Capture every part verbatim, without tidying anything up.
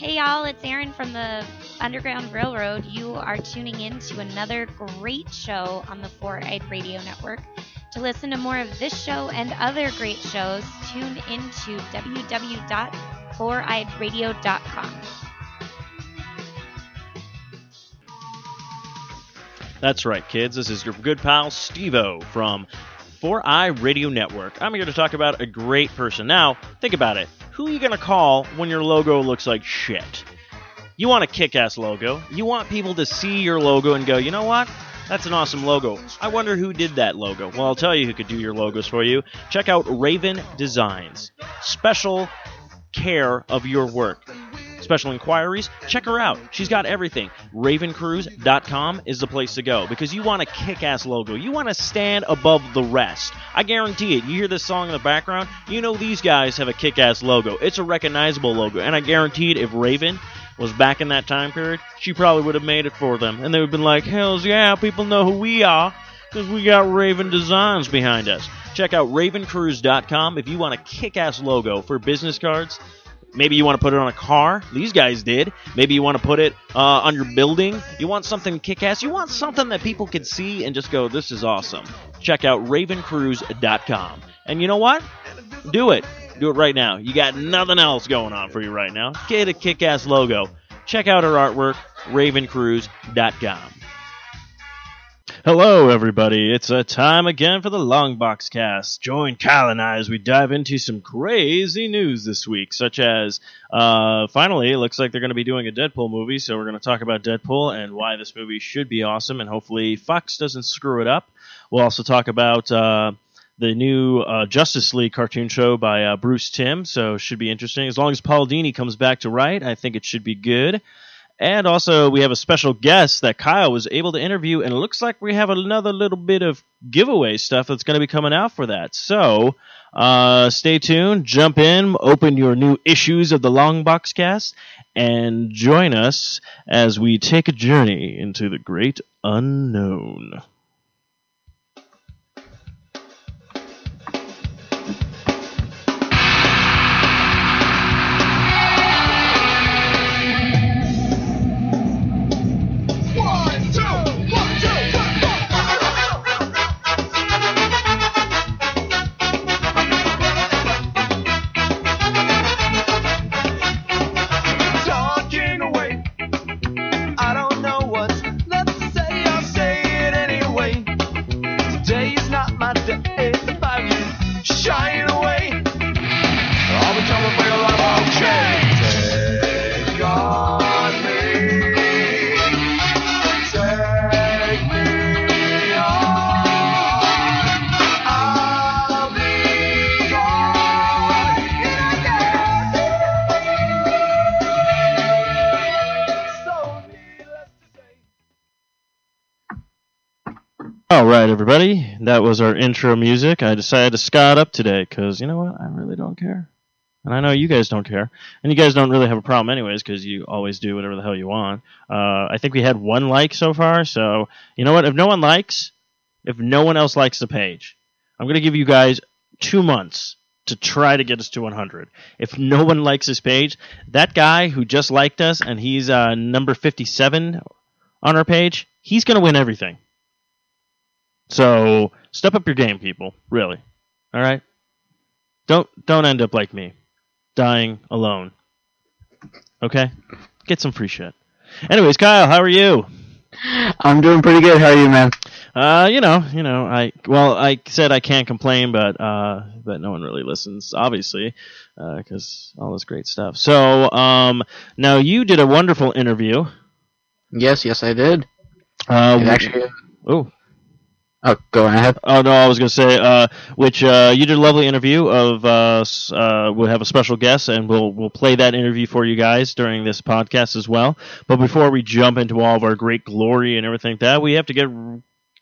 Hey y'all, it's Erin from the Underground Railroad. You are tuning in to another great show on the Four-Eyed Radio Network. To listen to more of this show and other great shows, tune into w w w dot four eyed radio dot com. That's right, kids. This is your good pal, Steve-O from Four-Eyed Radio Network. I'm here to talk about a great person. Now, think about it. Who are you going to call when your logo looks like shit? You want a kick-ass logo. You want people to see your logo and go, you know what? That's an awesome logo. I wonder who did that logo. Well, I'll tell you who could do your logos for you. Check out Raven Designs. Special care of your work. Special inquiries, check her out. She's got everything. raven cruise dot com is the place to go because you want a kick-ass logo. You want to stand above the rest. I guarantee it. You hear this song in the background, you know these guys have a kick-ass logo. It's a recognizable logo, and I guarantee it if Raven was back in that time period, she probably would have made it for them. And they would have been like, hells yeah, people know who we are because we got Raven Designs behind us. Check out raven cruise dot com if you want a kick-ass logo for business cards. Maybe you want to put it on a car. These guys did. Maybe you want to put it uh, on your building. You want something kick-ass. You want something that people can see and just go, this is awesome. Check out raven cruise dot com. And you know what? Do it. Do it right now. You got nothing else going on for you right now. Get a kick-ass logo. Check out her artwork, raven cruise dot com. Hello, everybody. It's a time again for the Longbox Cast. Join Kyle and I as we dive into some crazy news this week, such as, uh, finally, it looks like they're going to be doing a Deadpool movie, so we're going to talk about Deadpool and why this movie should be awesome, and hopefully Fox doesn't screw it up. We'll also talk about uh, the new uh, Justice League cartoon show by uh, Bruce Timm, so it should be interesting. As long as Paul Dini comes back to write, I think it should be good. And also, we have a special guest that Kyle was able to interview, and it looks like we have another little bit of giveaway stuff that's going to be coming out for that. So, uh, stay tuned, jump in, open your new issues of the Longbox Cast, and join us as we take a journey into the great unknown. All right, everybody, that was our intro music. I decided to ska it up today because, you know what, I really don't care. And I know you guys don't care. And you guys don't really have a problem anyways because you always do whatever the hell you want. Uh, I think we had one like so far, so you know what, if no one likes, if no one else likes the page, I'm going to give you guys two months to try to get us to one hundred. If no one likes this page, that guy who just liked us and he's uh, number fifty-seven on our page, he's going to win everything. So, step up your game, people. Really. All right? Don't don't end up like me. Dying alone. Okay? Get some free shit. Anyways, Kyle, how are you? I'm doing pretty good. How are you, man? Uh, you know, you know, I well, I said I can't complain, but uh, but no one really listens, obviously, because uh, all this great stuff. So, um, now you did a wonderful interview. Yes, yes, I did. Uh, it actually. Oh. Oh, go ahead. Oh, no, I was going to say, uh, which uh, you did a lovely interview of, uh, uh, we'll have a special guest, and we'll we'll play that interview for you guys during this podcast as well. But before we jump into all of our great glory and everything like that, we have to get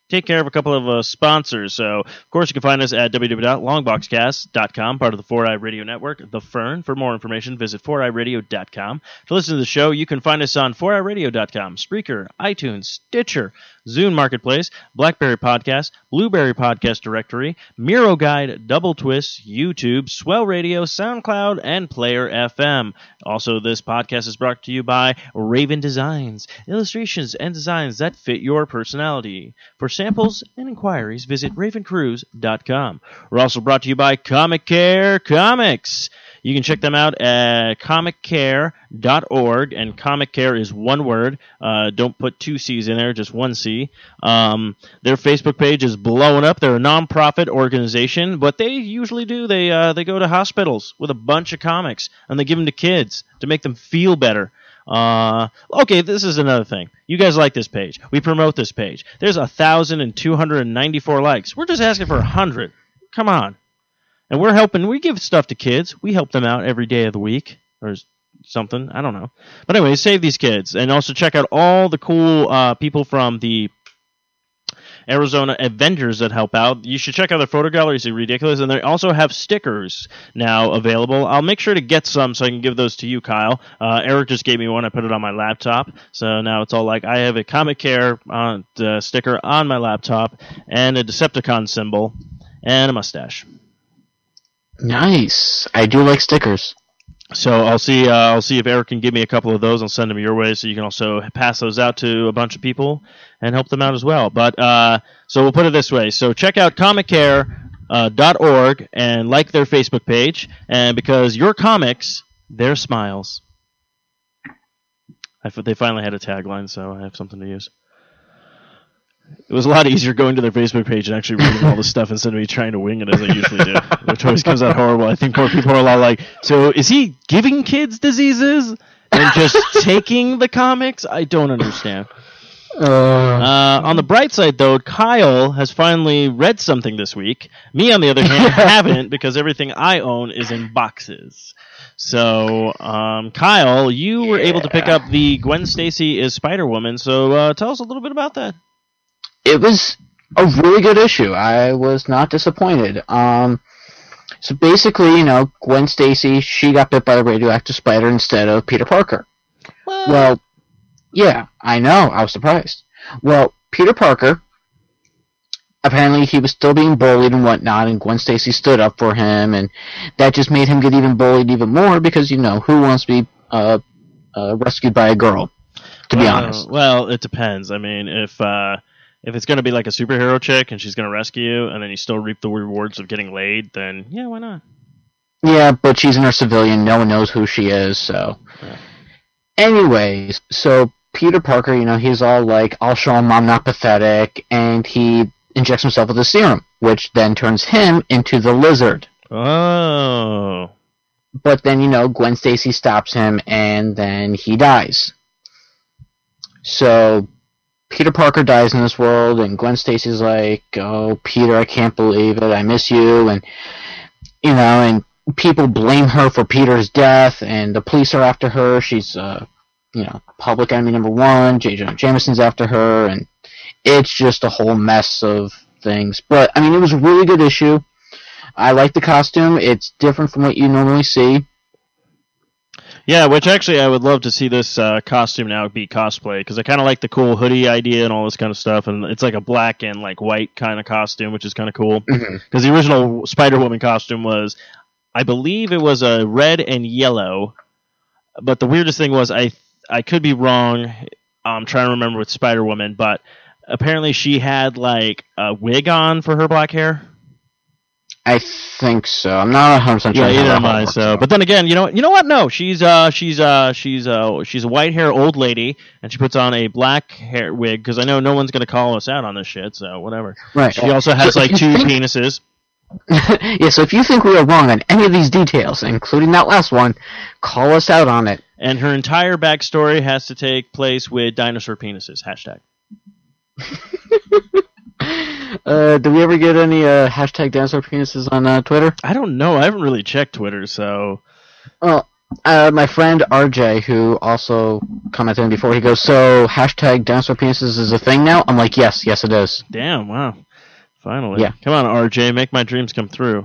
take care of a couple of uh, sponsors. So, of course, you can find us at w w w dot longboxcast dot com, part of the four eye Radio Network, The Fern. For more information, visit four eye radio dot com. To listen to the show, you can find us on four eye radio dot com, Spreaker, iTunes, Stitcher, Zune Marketplace, BlackBerry Podcast, Blueberry Podcast Directory, Miro Guide, Double Twist, YouTube, Swell Radio, SoundCloud, and Player F M. Also, this podcast is brought to you by Raven Designs, illustrations and designs that fit your personality. For samples and inquiries, visit raven cruise dot com. We're also brought to you by Comic Care Comics. You can check them out at comic care dot org, and Comic Care is one word. Uh, don't put two C's in there, just one C. Um, their Facebook page is blowing up. They're a non-profit organization. What they usually do, they uh, they go to hospitals with a bunch of comics, and they give them to kids to make them feel better. Uh, okay, this is another thing. You guys like this page. We promote this page. There's one thousand two hundred ninety-four likes. We're just asking for one hundred. Come on. And we're helping, we give stuff to kids. We help them out every day of the week or something. I don't know. But anyway, save these kids. And also check out all the cool uh, people from the Arizona Avengers that help out. You should check out their photo galleries. They're ridiculous. And they also have stickers now available. I'll make sure to get some so I can give those to you, Kyle. Uh, Eric just gave me one. I put it on my laptop. So now it's all like I have a Comic Care uh, uh, sticker on my laptop and a Decepticon symbol and a mustache. Nice. I do like stickers. So I'll see. Uh, I'll see if Eric can give me a couple of those. I'll send them your way, so you can also pass those out to a bunch of people and help them out as well. But uh, so we'll put it this way. So check out comic care dot org and like their Facebook page. And because your comics, their smiles. I, they finally had a tagline, so I have something to use. It was a lot easier going to their Facebook page and actually reading all the stuff instead of me trying to wing it as I usually do, which always comes out horrible. I think more people are a lot like, so is he giving kids diseases and just taking the comics? I don't understand. Uh, uh, on the bright side, though, Kyle has finally read something this week. Me, on the other hand, haven't, because everything I own is in boxes. So, um, Kyle, you were able to pick up the Gwen Stacy is Spider-Woman, so uh, tell us a little bit about that. It was a really good issue. I was not disappointed. Um, so basically, you know, Gwen Stacy, she got bit by the radioactive spider instead of Peter Parker. What? Well, yeah, I know. I was surprised. Well, Peter Parker, apparently he was still being bullied and whatnot, and Gwen Stacy stood up for him, and that just made him get even bullied even more because, you know, who wants to be uh, uh, rescued by a girl, to be well, honest? Well, it depends. I mean, if... Uh If it's going to be like a superhero chick and she's going to rescue you and then you still reap the rewards of getting laid, then yeah, why not? Yeah, but she's in her civilian. No one knows who she is, so. Yeah. Anyways, so Peter Parker, you know, he's all like, I'll show him I'm not pathetic, and he injects himself with a serum, which then turns him into the Lizard. Oh. But then, you know, Gwen Stacy stops him, and then he dies. So Peter Parker dies in this world, and Gwen Stacy's like, oh, Peter, I can't believe it, I miss you, and, you know, and people blame her for Peter's death, and the police are after her, she's, uh, you know, public enemy number one, J. Jonah Jameson's after her, and it's just a whole mess of things. But, I mean, it was a really good issue. I like the costume, it's different from what you normally see. Yeah, which actually I would love to see this uh, costume now be cosplay, because I kind of like the cool hoodie idea and all this kind of stuff, and it's like a black and like white kind of costume, which is kind of cool. Because mm-hmm. the original Spider-Woman costume was, I believe it was a red and yellow, but the weirdest thing was, I I could be wrong, I'm trying to remember with Spider-Woman, but apparently she had like a wig on for her black hair. I think so. I'm not one hundred percent sure. Yeah, either am I. So, but then again, you know, you know what? No, she's uh, she's uh, she's uh, she's a white hair old lady, and she puts on a black hair wig because I know no one's gonna call us out on this shit. So whatever. Right. She also has so like two think, penises. Yeah. So if you think we are wrong on any of these details, including that last one, call us out on it. And her entire backstory has to take place with dinosaur penises. Hashtag. Uh, did we ever get any uh, hashtag dinosaur penises on uh, Twitter? I don't know. I haven't really checked Twitter, so. Well, Uh, my friend R J, who also commented in before, he goes, so hashtag dinosaur penises is a thing now? I'm like, yes, yes it is. Damn, wow. Finally. Yeah. Come on, R J, make my dreams come true.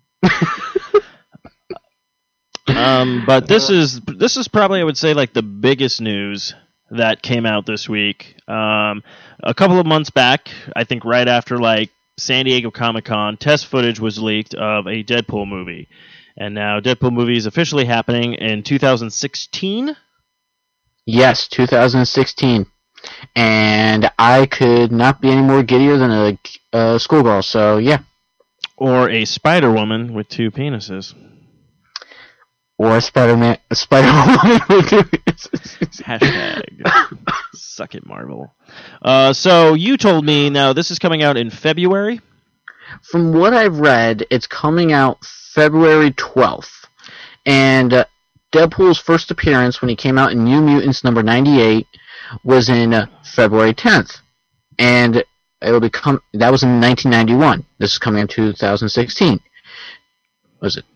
um, but this is this is probably, I would say, like the biggest news that came out this week. Um, a couple of months back, I think right after like San Diego Comic-Con, test footage was leaked of a Deadpool movie. And now Deadpool movie is officially happening in two thousand sixteen? Yes, two thousand sixteen. And I could not be any more giddier than a, a schoolgirl, so yeah. Or a Spider-Woman with two penises. Or a Spider-Man, a Spider-Woman with two penises. Hashtag suck it, Marvel. Uh, so you told me, now this is coming out in February? From what I've read, it's coming out February twelfth. And uh, Deadpool's first appearance when he came out in New Mutants number ninety-eight was in uh, February tenth. And it'll become that was in nineteen ninety-one. This is coming in two thousand sixteen. Was it?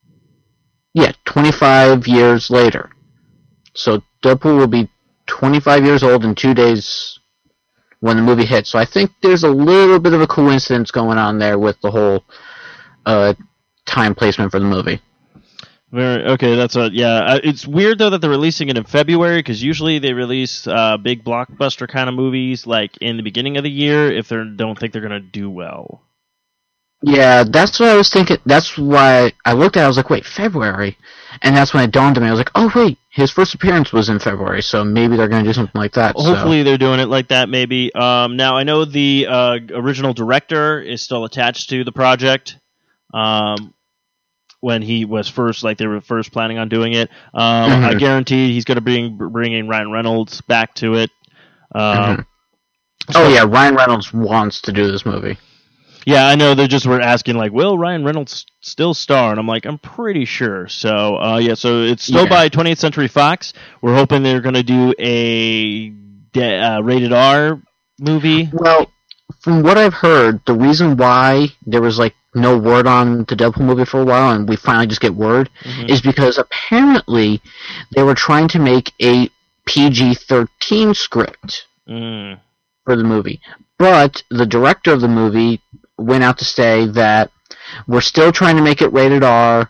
Yeah, twenty-five years later. So Deadpool will be twenty-five years old in two days when the movie hits. So I think there's a little bit of a coincidence going on there with the whole uh, time placement for the movie. Very okay. That's a yeah. Uh, it's weird though that they're releasing it in February because usually they release uh, big blockbuster kind of movies like in the beginning of the year if they don't think they're gonna do well. Yeah, that's what I was thinking. That's why I looked at it. I was like, wait, February? And that's when it dawned on me. I was like, oh, wait, his first appearance was in February, so maybe they're going to do something like that. Hopefully so. They're doing it like that, maybe. Um, now, I know the uh, original director is still attached to the project um, when he was first, like they were first planning on doing it. Um, mm-hmm. I guarantee he's going to bring bringing Ryan Reynolds back to it. Um, mm-hmm. Oh, yeah, Ryan Reynolds wants to do this movie. Yeah, I know they just were asking, like, will Ryan Reynolds still star? And I'm like, I'm pretty sure. So, uh, yeah, so it's still yeah. by twentieth Century Fox. We're hoping they're going to do a de- uh, rated R movie. Well, from what I've heard, the reason why there was, like, no word on the Deadpool movie for a while, and we finally just get word, mm-hmm. is because apparently they were trying to make a P G thirteen script mm. for the movie. But the director of the movie went out to say that we're still trying to make it rated R,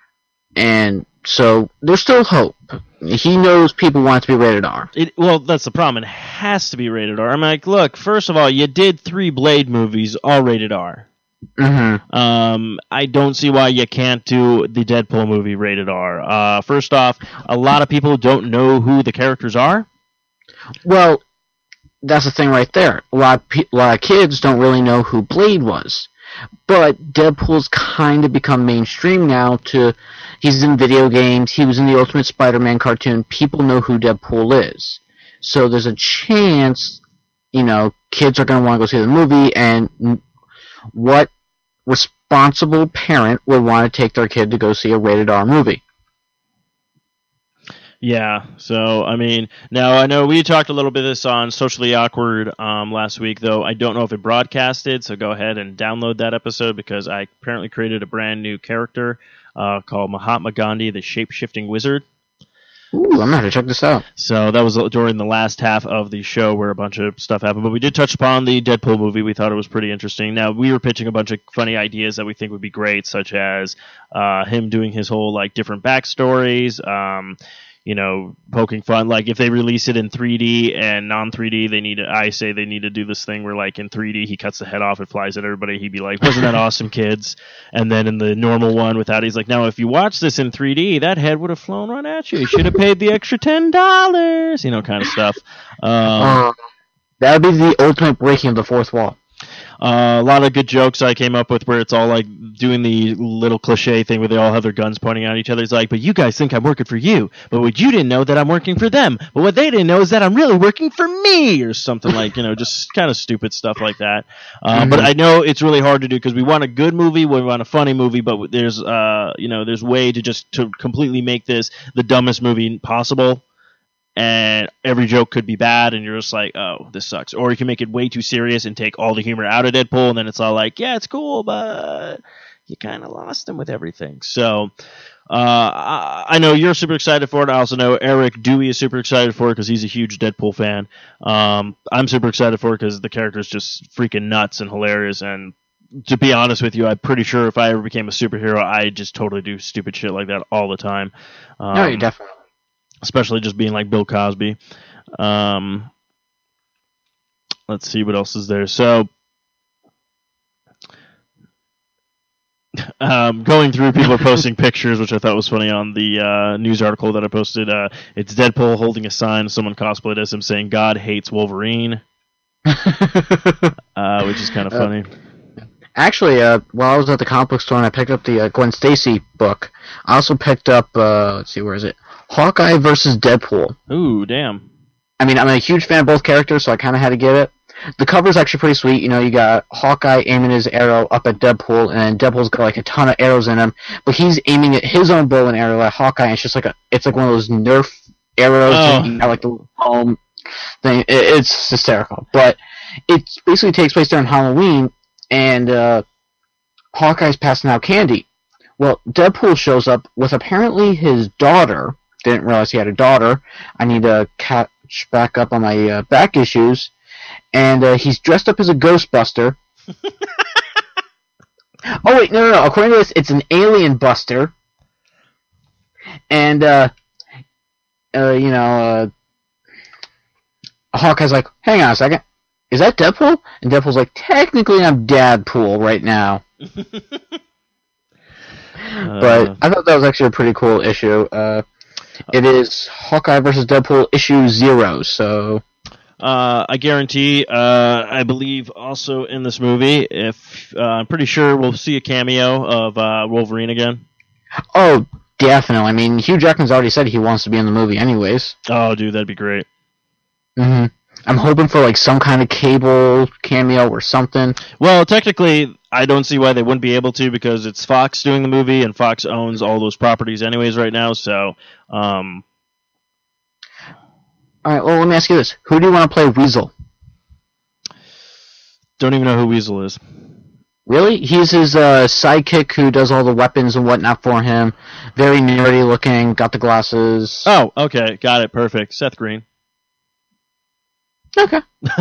and so there's still hope. He knows people want it to be rated R. It, well, that's the problem. It has to be rated R. I'm like, look, first of all, you did three Blade movies, all rated R. Mm-hmm. Um, I don't see why you can't do the Deadpool movie rated R. Uh, first off, a lot of people don't know who the characters are. Well, that's the thing right there. A lot of, pe- a lot of kids don't really know who Blade was. But Deadpool's kind of become mainstream now to... He's in video games. He was in the Ultimate Spider-Man cartoon. People know who Deadpool is. So there's a chance, you know, kids are going to want to go see the movie, and what responsible parent would want to take their kid to go see a rated R movie? Yeah, so, I mean, now I know we talked a little bit of this on Socially Awkward um, last week, though I don't know if it broadcasted, so go ahead and download that episode because I apparently created a brand new character uh, called Mahatma Gandhi, the Shape-Shifting Wizard. Ooh, I'm going to have to check this out. So that was during the last half of the show where a bunch of stuff happened, but we did touch upon the Deadpool movie. We thought it was pretty interesting. Now, we were pitching a bunch of funny ideas that we think would be great, such as uh, him doing his whole, like, different backstories, um... you know, poking fun. Like, if they release it in three D and non three D, they need to, I say they need to do this thing where, like, in three D, he cuts the head off, it flies at everybody. He'd be like, wasn't that awesome, kids? And then in the normal one without, he's like, now, if you watch this in three D, that head would have flown right at you. You should have paid the extra ten dollars, you know, kind of stuff. Um, uh, that would be the ultimate breaking of the fourth wall. Uh, a lot of good jokes I came up with where it's all like doing the little cliche thing where they all have their guns pointing at each other. It's like, but you guys think I'm working for you, but what you didn't know that I'm working for them, but what they didn't know is that I'm really working for me, or something like, you know, just kind of stupid stuff like that. Uh, mm-hmm. But I know it's really hard to do because we want a good movie, we want a funny movie, but there's, uh, you know, there's way to just to completely make this the dumbest movie possible. And every joke could be bad, and you're just like, oh, this sucks. Or you can make it way too serious and take all the humor out of Deadpool, and then it's all like, yeah, it's cool, but you kind of lost him with everything. So Uh, I, I know you're super excited for it. I also know Eric Dewey is super excited for it because he's a huge Deadpool fan. Um, I'm super excited for it because the character is just freaking nuts and hilarious. And to be honest with you, I'm pretty sure if I ever became a superhero, I'd just totally do stupid shit like that all the time. Um, no, you definitely. Especially just being like Bill Cosby. Um, let's see what else is there. So, um, going through, people are posting pictures, which I thought was funny on the uh, news article that I posted. Uh, it's Deadpool holding a sign. Someone cosplayed as him saying, "God hates Wolverine," uh, which is kind of funny. Uh, actually, uh, while I was at the comic book store and I picked up the uh, Gwen Stacy book, I also picked up, uh, let's see, where is it? Hawkeye versus Deadpool. Ooh, damn. I mean, I'm a huge fan of both characters, so I kind of had to get it. The cover's actually pretty sweet. You know, you got Hawkeye aiming his arrow up at Deadpool, and Deadpool's got like a ton of arrows in him, but he's aiming at his own bow and arrow at Hawkeye, and it's just like a, it's like one of those Nerf arrows, Oh. and you got like the home thing. It, it's hysterical, but it basically takes place during Halloween, and uh, Hawkeye's passing out candy. Well, Deadpool shows up with apparently his daughter. Didn't realize he had a daughter. I need to catch back up on my uh, back issues. And uh, he's dressed up as a Ghostbuster. Oh, wait, no, no, no. According to this, it's an alien buster. And, uh, uh, you know, uh, Hawkeye's like, hang on a second. Is that Deadpool? And Deadpool's like, technically I'm Dadpool right now. Uh, But I thought that was actually a pretty cool issue. Uh, it is Hawkeye versus Deadpool issue zero, so... Uh, I guarantee, uh, I believe also in this movie, if uh, I'm pretty sure we'll see a cameo of uh, Wolverine again. Oh, definitely. I mean, Hugh Jackman's already said he wants to be in the movie anyways. Oh, dude, that'd be great. hmm I'm hoping for like some kind of Cable cameo or something. Well, technically, I don't see why they wouldn't be able to because it's Fox doing the movie, and Fox owns all those properties anyways right now, so... Um, Alright, well, let me ask you this. Who do you want to play Weasel? don't even know who Weasel is. Really? He's his uh, sidekick who does all the weapons and whatnot for him. Very nerdy looking, got the glasses. Oh, okay, got it, perfect. Seth Green. Okay.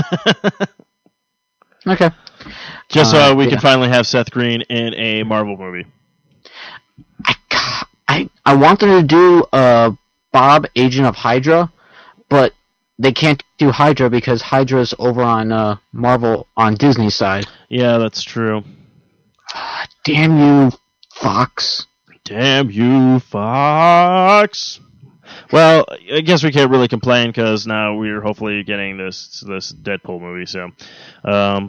Okay. Just so Uh, we yeah. can finally have Seth Green in a Marvel movie. I, I, I want them to do uh, Bob, Agent of Hydra, but they can't do Hydra because Hydra's over on uh, Marvel on Disney's side. Yeah, that's true. Damn you, Fox. Damn you, Fox. Well, I guess we can't really complain because now we're hopefully getting this this Deadpool movie. So, um,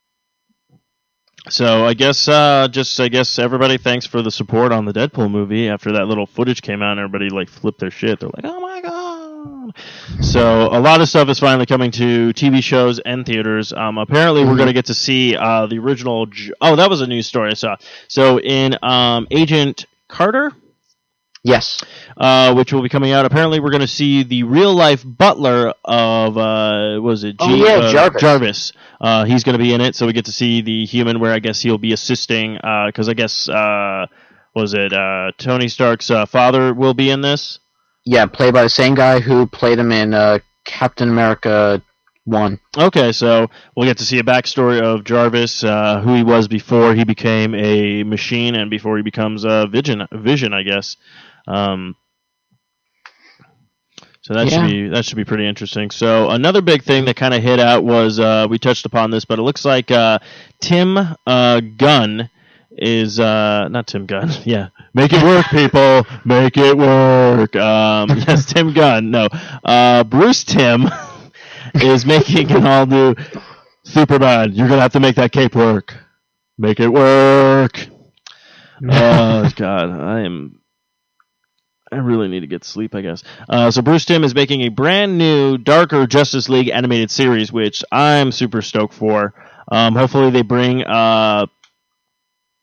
so I guess uh, just I guess everybody, thanks for the support on the Deadpool movie. After that little footage came out, and everybody like flipped their shit. They're like, "Oh my god!" So a lot of stuff is finally coming to T V shows and theaters. Um, apparently, we're going to get to see uh, the original. J- oh, that was a news story I saw. So in um, Agent Carter. Yes. Uh, which will be coming out. Apparently, we're going to see the real-life butler of, uh, what was it? G- Oh, yeah, uh, Jarvis. Jarvis. Uh, he's going to be in it, so we get to see the human where I guess he'll be assisting, because I guess, uh, was it, uh, Tony Stark's uh, father will be in this? Yeah, played by the same guy who played him in uh, Captain America one. Okay, so we'll get to see a backstory of Jarvis, uh, who he was before he became a machine and before he becomes a Vision, Vision, I guess. Um, so that Yeah. should be that should be pretty interesting. So another big thing that kind of hit out was uh, we touched upon this, but it looks like uh, Tim uh, Gunn is uh, not Tim Gunn. Yeah, make it work, people, make it work. Um, yes, Tim Gunn. No, uh, Bruce Timm is making an all new Superman. You're gonna have to make that cape work. Make it work. Oh God, I am. I really need to get sleep, I guess. Uh, so Bruce Timm is making a brand new, darker Justice League animated series, which I'm super stoked for. Um, hopefully they bring... Uh,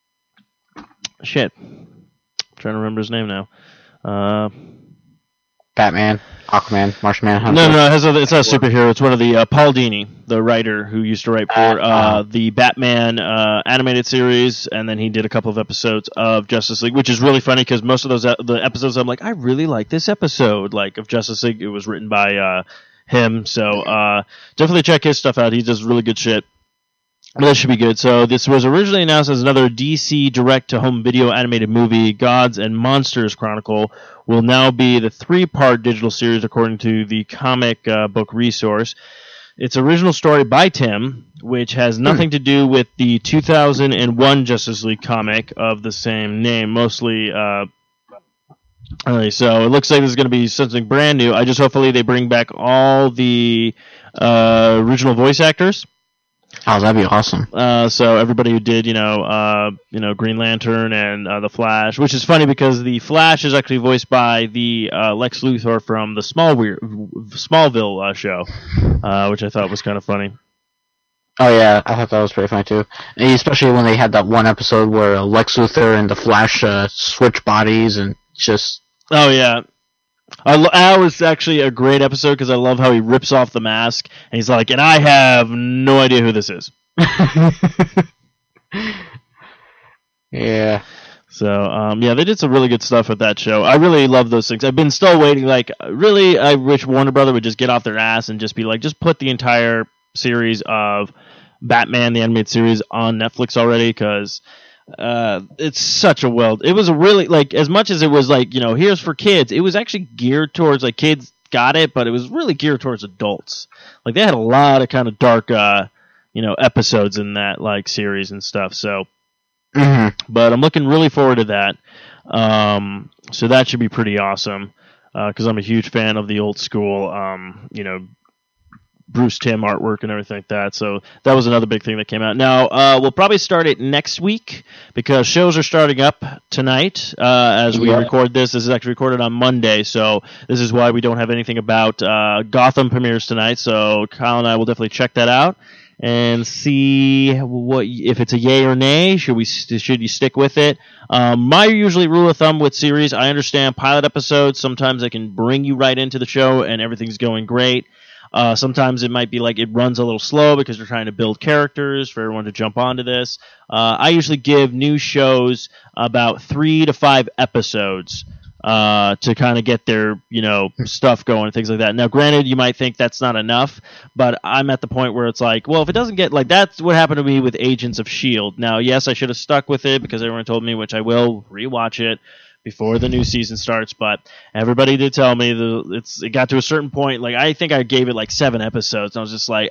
shit. I'm trying to remember his name now. Uh, Batman, Aquaman, Martian Manhunter. No, no, no. It has a, it's not a superhero. It's one of the uh, Paul Dini, the writer who used to write for uh, uh, the Batman uh, animated series, and then he did a couple of episodes of Justice League, which is really funny because most of those uh, the episodes I'm like, I really like this episode, like of Justice League. It was written by uh, him, so uh, definitely check his stuff out. He does really good shit. But that should be good. So this was originally announced as another D C direct-to-home video animated movie. Gods and Monsters Chronicle will now be the three-part digital series according to the comic uh, book resource. It's original story by Tim, which has nothing to do with the two thousand one Justice League comic of the same name, mostly... Uh, Okay, so it looks like this is going to be something brand new. I just hopefully they bring back all the uh, original voice actors. Oh, that'd be awesome. Uh, so everybody who did, you know, uh, you know, Green Lantern and uh, the Flash, which is funny because the Flash is actually voiced by the uh, Lex Luthor from the Smallville, Smallville uh, show, uh, which I thought was kind of funny. Oh yeah, I thought that was pretty funny too, and especially when they had that one episode where Lex Luthor and the Flash uh, switch bodies and just. Oh yeah. I lo- that was actually a great episode because I love how he rips off the mask and he's like, and I have no idea who this is. Yeah. So, um, yeah, they did some really good stuff with that show. I really love those things. I've been still waiting. Like, really, I wish Warner Brother would just get off their ass and just be like, just put the entire series of Batman, the animated series, on Netflix already because... Uh, it's such a well. It was a really like as much as it was like you know here's for kids. It was actually geared towards like kids got it, but it was really geared towards adults. Like they had a lot of kind of dark, uh, you know, episodes in that like series and stuff. So, mm-hmm. But I'm looking really forward to that. Um, so that should be pretty awesome because uh, I'm a huge fan of the old school. Um, you know. Bruce Timm artwork and everything like that. So that was another big thing that came out. Now, uh, we'll probably start it next week because shows are starting up tonight uh, as we yeah. record this. This is actually recorded on Monday, so this is why we don't have anything about uh, Gotham premieres tonight. So Kyle and I will definitely check that out and see what if it's a yay or nay. Should we should you stick with it? Um, my usually rule of thumb with series, I understand pilot episodes. Sometimes they can bring you right into the show and everything's going great. Uh, sometimes it might be like it runs a little slow because they're trying to build characters for everyone to jump onto this. Uh, I usually give new shows about three to five episodes uh, to kind of get their you know stuff going and things like that. Now, granted, you might think that's not enough, but I'm at the point where it's like, well, if it doesn't get like that's what happened to me with Agents of S H I E L D. Now, yes, I should have stuck with it because everyone told me, which I will rewatch it before the new season starts, but everybody did tell me that it's it got to a certain point. Like I think I gave it like seven episodes, and I was just like,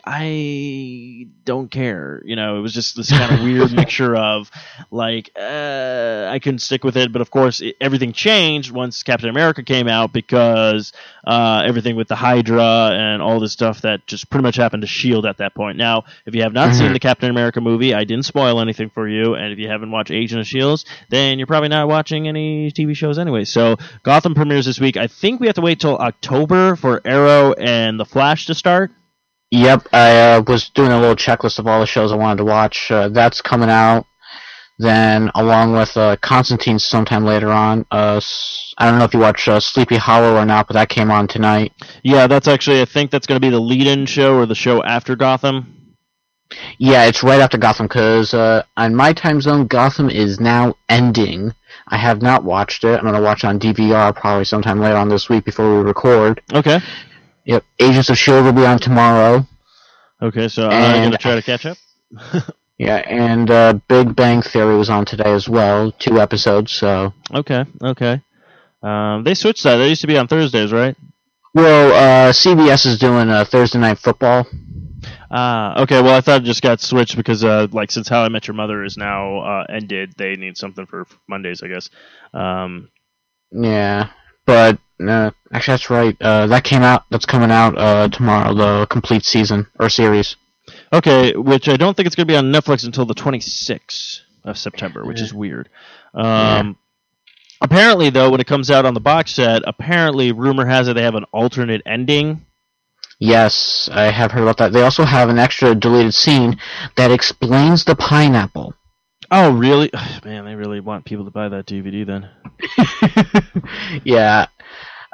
I don't care. You know, it was just this kind of weird mixture of like uh, I couldn't stick with it. But of course, it, everything changed once Captain America came out because uh, everything with the Hydra and all this stuff that just pretty much happened to S H I E L D at that point. Now, if you have not mm-hmm. seen the Captain America movie, I didn't spoil anything for you, and if you haven't watched Agent of S H I E L D, then you're probably not watching any T V shows anyway. So Gotham premieres this week. I think we have to wait till October for Arrow and The Flash to start. Yep, I uh, was doing a little checklist of all the shows I wanted to watch. Uh, that's coming out. Then, along with uh, Constantine sometime later on. Uh, I don't know if you watch uh, Sleepy Hollow or not, but that came on tonight. Yeah, that's actually, I think that's going to be the lead-in show or the show after Gotham. Yeah, it's right after Gotham because uh, on my time zone, Gotham is now ending. I have not watched it. I'm going to watch it on D V R probably sometime later on this week before we record. Okay. Yep. Agents of S H I E L D will be on tomorrow. Okay, so I'm going to try to catch up. Yeah, and uh, Big Bang Theory was on today as well. Two episodes, so... Okay, okay. Um, they switched that. They used to be on Thursdays, right? Well, uh, C B S is doing uh, Thursday Night Football. Ah, uh, okay. Well, I thought it just got switched because, uh, like, since How I Met Your Mother is now uh, ended, they need something for Mondays, I guess. Um, yeah, but uh, actually, that's right. Uh, that came out. That's coming out uh, tomorrow. The complete season or series. Okay, which I don't think it's going to be on Netflix until the twenty-sixth of September, which is weird. Um, yeah. Apparently, though, when it comes out on the box set, apparently, rumor has it they have an alternate ending. Yes, I have heard about that. They also have an extra deleted scene that explains the pineapple. Oh, really? Man, they really want people to buy that D V D then. Yeah.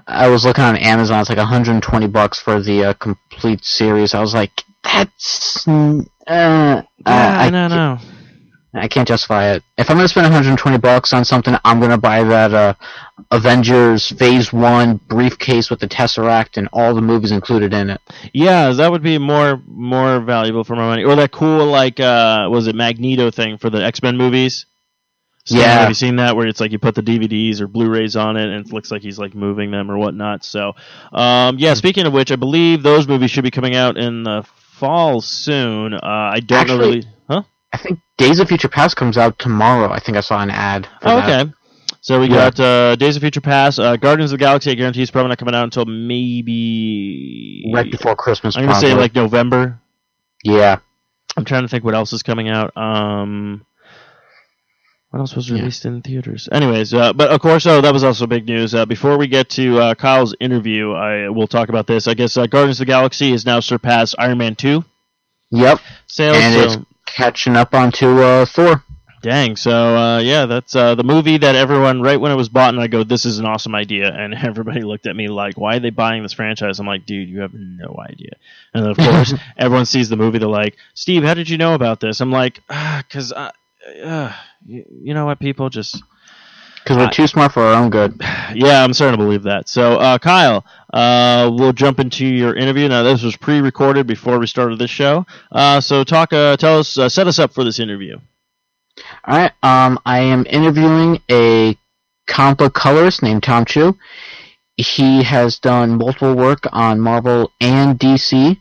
I was looking on Amazon. It's like one hundred twenty bucks for the uh, complete series. I was like, that's uh, Yeah, uh, I, I don't know. I can't justify it. If I'm gonna spend one hundred twenty bucks on something, I'm gonna buy that uh, Avengers Phase One briefcase with the Tesseract and all the movies included in it. Yeah, that would be more more valuable for my money. Or that cool like uh, was it Magneto thing for the X-Men movies? So, Yeah. Have you seen that where it's like you put the D V Ds or Blu-rays on it and it looks like he's like moving them or whatnot? So, um, yeah. Speaking of which, I believe those movies should be coming out in the fall soon. Uh, I don't Actually, know really, huh? I think Days of Future Past comes out tomorrow. I think I saw an ad for Oh, that. okay. So we Yeah. got uh, Days of Future Past, uh, Guardians of the Galaxy. I guarantee it's probably not coming out until maybe Right before Christmas. I'm gonna say probably. like November. Yeah. I'm trying to think what else is coming out. Um, what else was Yeah. released in theaters? Anyways, uh, but of course, oh, that was also big news. Uh, before we get to uh, Kyle's interview, I will talk about this. I guess uh, Guardians of the Galaxy has now surpassed Iron Man two Yep. sales. And so, it's catching up onto uh, Thor. dang. So uh, yeah, that's uh, the movie that everyone right when it was bought, and I go, "This is an awesome idea," and everybody looked at me like, "Why are they buying this franchise?" I'm like, "Dude, you have no idea." And then, of course, everyone sees the movie. They're like, "Steve, how did you know about this?" I'm like, ah, "Cause uh, uh, you, you know what, people just." Because we're I- too smart for our own good. Yeah, I'm starting to believe that. So, uh, Kyle, uh, we'll jump into your interview. Now, this was pre-recorded before we started this show. Uh, so, talk, uh, tell us, uh, set us up for this interview. All right. Um, I am interviewing a comic book colorist named Tom Chu. He has done multiple work on Marvel and D C.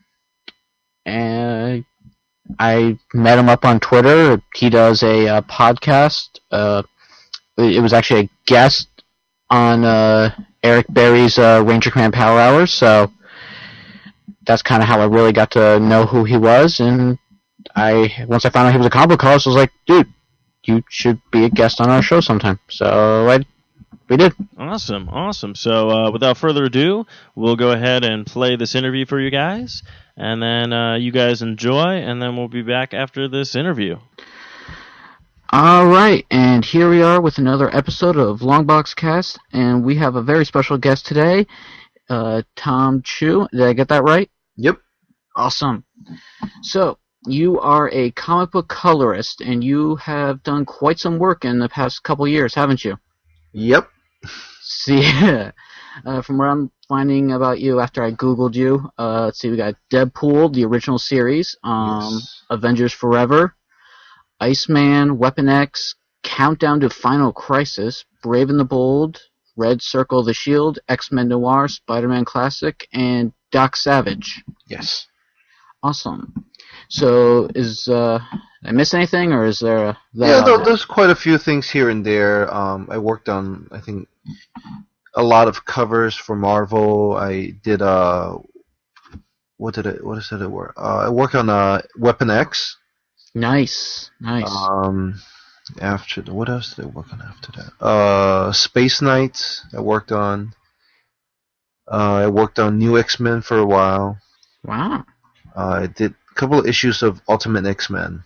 And I met him up on Twitter. He does a uh, podcast. Uh, it was actually a guest on uh, Eric Berry's uh, Ranger Command Power Hours. So that's kind of how I really got to know who he was. And I once I found out he was a comic book colorist, I was like, dude, you should be a guest on our show sometime. So I, we did. Awesome, awesome. So, uh, without further ado, we'll go ahead and play this interview for you guys. And then uh, you guys enjoy, and then we'll be back after this interview. All right, and here we are with another episode of Longbox Cast, and we have a very special guest today, uh, Tom Chu. Did I get that right? Yep. Awesome. So, you are a comic book colorist, and you have done quite some work in the past couple years, haven't you? Yep. See, uh, from what I'm finding about you after I Googled you, uh, let's see, we got Deadpool, the original series, um, Yes. Avengers Forever, Iceman, Weapon X, Countdown to Final Crisis, Brave and the Bold, Red Circle of the Shield, X-Men Noir, Spider-Man Classic, and Doc Savage. Yes. Awesome. So, is uh, did I miss anything, or is there a... that Yeah, on no, it? there's quite a few things here and there. Um, I worked on, I think, a lot of covers for Marvel. I did uh, what did it? What is it? Work? Uh, I worked on uh, Weapon X. Nice, nice. Um, after the, what else did I work on after that? Uh, Space Knight. I worked on. Uh, I worked on New X-Men for a while. Wow. Uh, I did a couple of issues of Ultimate X-Men.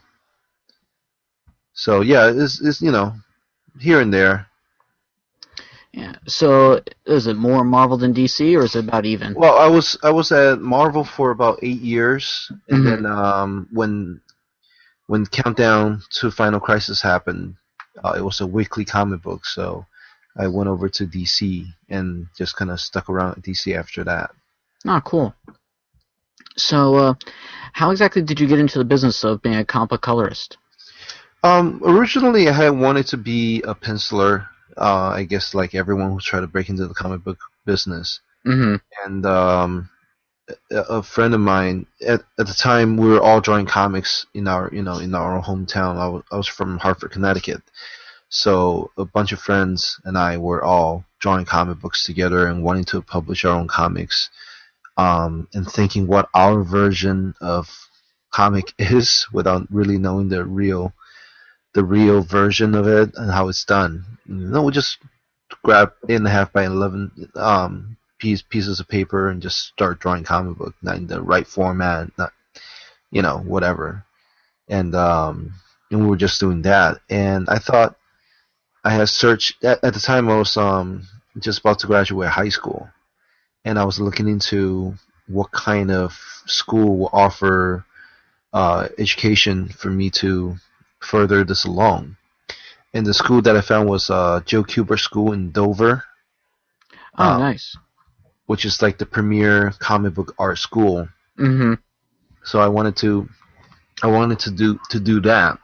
So yeah, it's, it's you know, here and there. Yeah. So, is it more Marvel than D C, or is it about even? Well, I was I was at Marvel for about eight years, and Mhm. then um, when when Countdown to Final Crisis happened, uh, it was a weekly comic book, so I went over to D C and just kind of stuck around at D C after that. Oh, cool. So, uh, how exactly did you get into the business of being a comic book colorist? Um, originally, I had wanted to be a penciler. Uh, I guess like everyone who's trying to break into the comic book business. Mm-hmm. And um, a, a friend of mine at at the time we were all drawing comics in our you know in our hometown. I was, I was from Hartford, Connecticut, so a bunch of friends and I were all drawing comic books together and wanting to publish our own comics, um, and thinking what our version of comic is without really knowing the real the real version of it and how it's done. You know, we just grab eight and a half by eleven um, piece, pieces of paper and just start drawing comic book, not in the right format, not you know whatever. And um, and we were just doing that. And I thought I had searched at, at the time I was um just about to graduate high school, and I was looking into what kind of school will offer uh, education for me to further this along. And the school that I found was uh, Joe Kubert School in Dover. Oh, um, nice. Which is like the premier comic book art school. Mm-hmm. So I wanted to, I wanted to do to do that,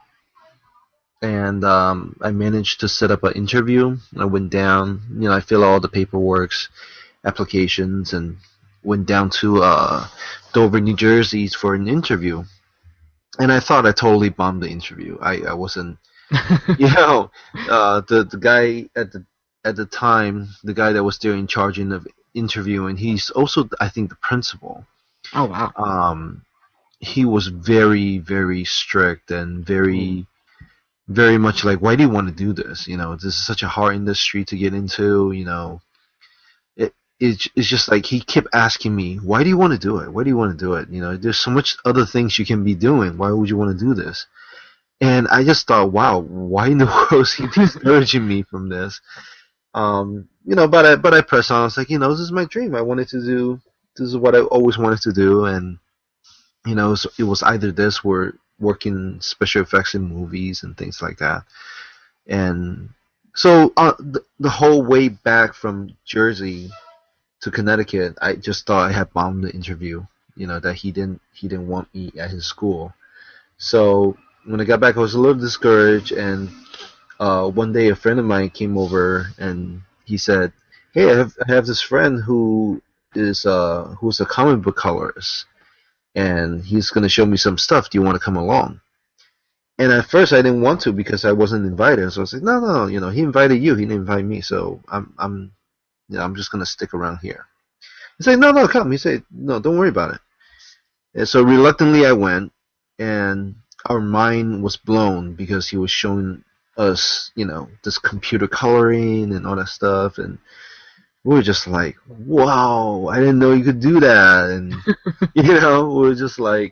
and um, I managed to set up an interview. I went down, you know, I filled out all the paperwork, applications, and went down to uh, Dover, New Jersey for an interview. And I thought I totally bombed the interview. I, I wasn't, you know, uh, the the guy at the at the time, the guy that was there in charge of interviewing, he's also, I think, the principal. Oh, wow. Um, he was very, very strict and very, very much like, why do you want to do this? You know, this is such a hard industry to get into. You know, it it's, it's just like he kept asking me, why do you want to do it? Why do you want to do it? You know, there's so much other things you can be doing. Why would you want to do this? And I just thought, wow, why in the world is he discouraging me from this? Um, you know, but I but I pressed on. I was like, you know, this is my dream. I wanted to do. This is what I always wanted to do, and you know, so it was either this or working special effects in movies and things like that. And so uh, the, the whole way back from Jersey to Connecticut, I just thought I had bombed the interview. You know, that he didn't he didn't want me at his school. So when I got back, I was a little discouraged, and uh, one day a friend of mine came over and he said, "Hey, I have I have this friend who is uh who's a comic book colorist, and he's gonna show me some stuff. Do you want to come along?" And at first I didn't want to because I wasn't invited. So I was like, "No, no, you know, he invited you. He didn't invite me. So I'm I'm you know I'm just gonna stick around here." He said, "No, no, come." He said, "No, don't worry about it." And so reluctantly I went, and our mind was blown because he was showing us, you know, this computer coloring and all that stuff, and we were just like, wow, I didn't know you could do that. And you know, we were just like,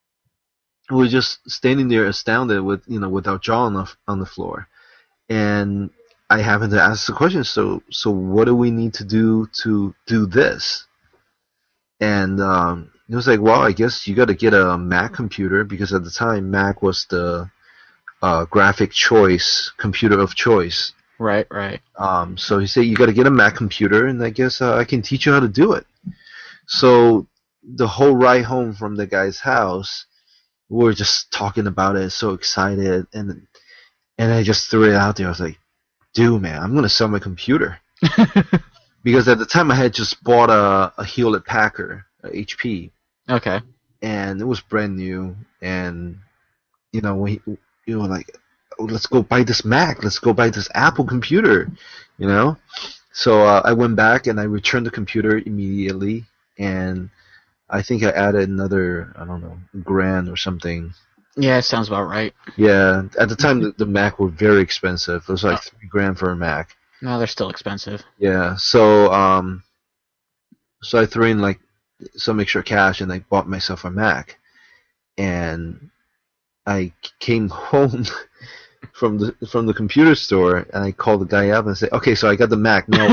we were just standing there astounded with, you know, with our jaw on the, on the floor. And I happened to ask the question, so so what do we need to do to do this? And um, it was like, well, I guess you got to get a Mac computer, because at the time Mac was the uh, graphic choice, computer of choice. Right, right. Um, so he said, you got to get a Mac computer, and I guess uh, I can teach you how to do it. So the whole ride home from the guy's house, we were just talking about it, so excited, and and I just threw it out there. I was like, dude, man, I'm gonna sell my computer. Because at the time I had just bought a, a Hewlett Packard, a H P. Okay. And it was brand new, and you know, we, you know, like, oh, let's go buy this Mac, let's go buy this Apple computer, you know. So uh, I went back and I returned the computer immediately, and I think I added another, I don't know, grand or something. Yeah, it sounds about right. Yeah, at the time the, the Mac were very expensive. It was like Oh. three grand for a Mac. No, they're still expensive. Yeah, so um, so I threw in like some extra cash and I bought myself a Mac, and I came home from the from the computer store and I called the guy up and said, okay, so I got the Mac now.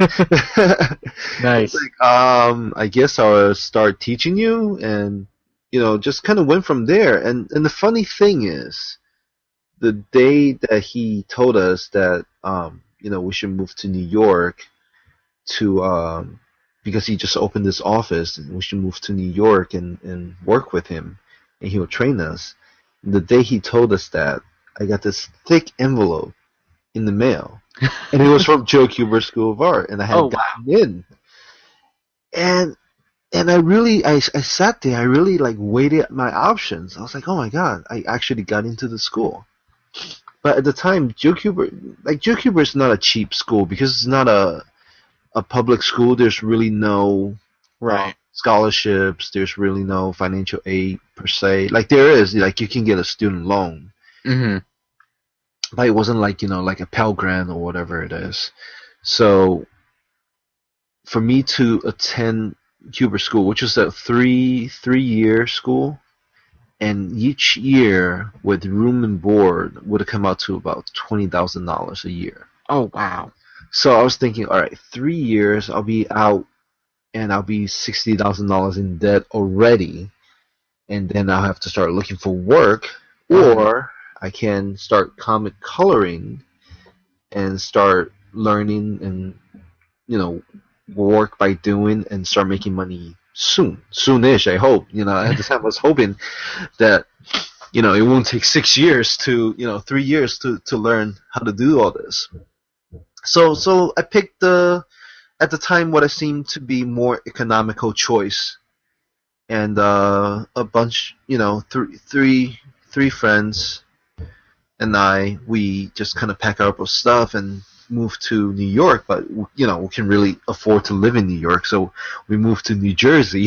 Nice. It's like, um, I guess I'll start teaching you, and you know, just kind of went from there. And and the funny thing is, the day that he told us that um, you know, we should move to New York to um, because he just opened this office, and we should move to New York and, and work with him, and he will train us. The day he told us that, I got this thick envelope in the mail, and it was from Joe Kubert School of Art, and I had Oh, gotten in. And and I really, I, I sat there, I really like weighed my options. I was like, oh my god, I actually got into the school. But at the time, Joe Kubert, like Joe Kubert's not a cheap school, because it's not a a public school. There's really no Right. uh, scholarships. There's really no financial aid per se. Like there is, like you can get a student loan, Mm-hmm. but it wasn't like, you know, like a Pell Grant or whatever it is. So for me to attend Kubert School, which was a three three year school, and each year with room and board would have come out to about twenty thousand dollars a year. Oh, wow. So I was thinking, all right, three years, I'll be out, and I'll be sixty thousand dollars in debt already, and then I'll have to start looking for work, or I can start comic coloring and start learning and, you know, work by doing and start making money soon, soonish. I hope. You know, at the time I was hoping that, you know, it won't take six years to, you know, three years to, to learn how to do all this. So, so I picked the, at the time, what I seemed to be more economical choice, and uh, a bunch, you know, th- three, three friends and I, we just kind of pack up our stuff and move to New York. But you know, we can really afford to live in New York, so we moved to New Jersey,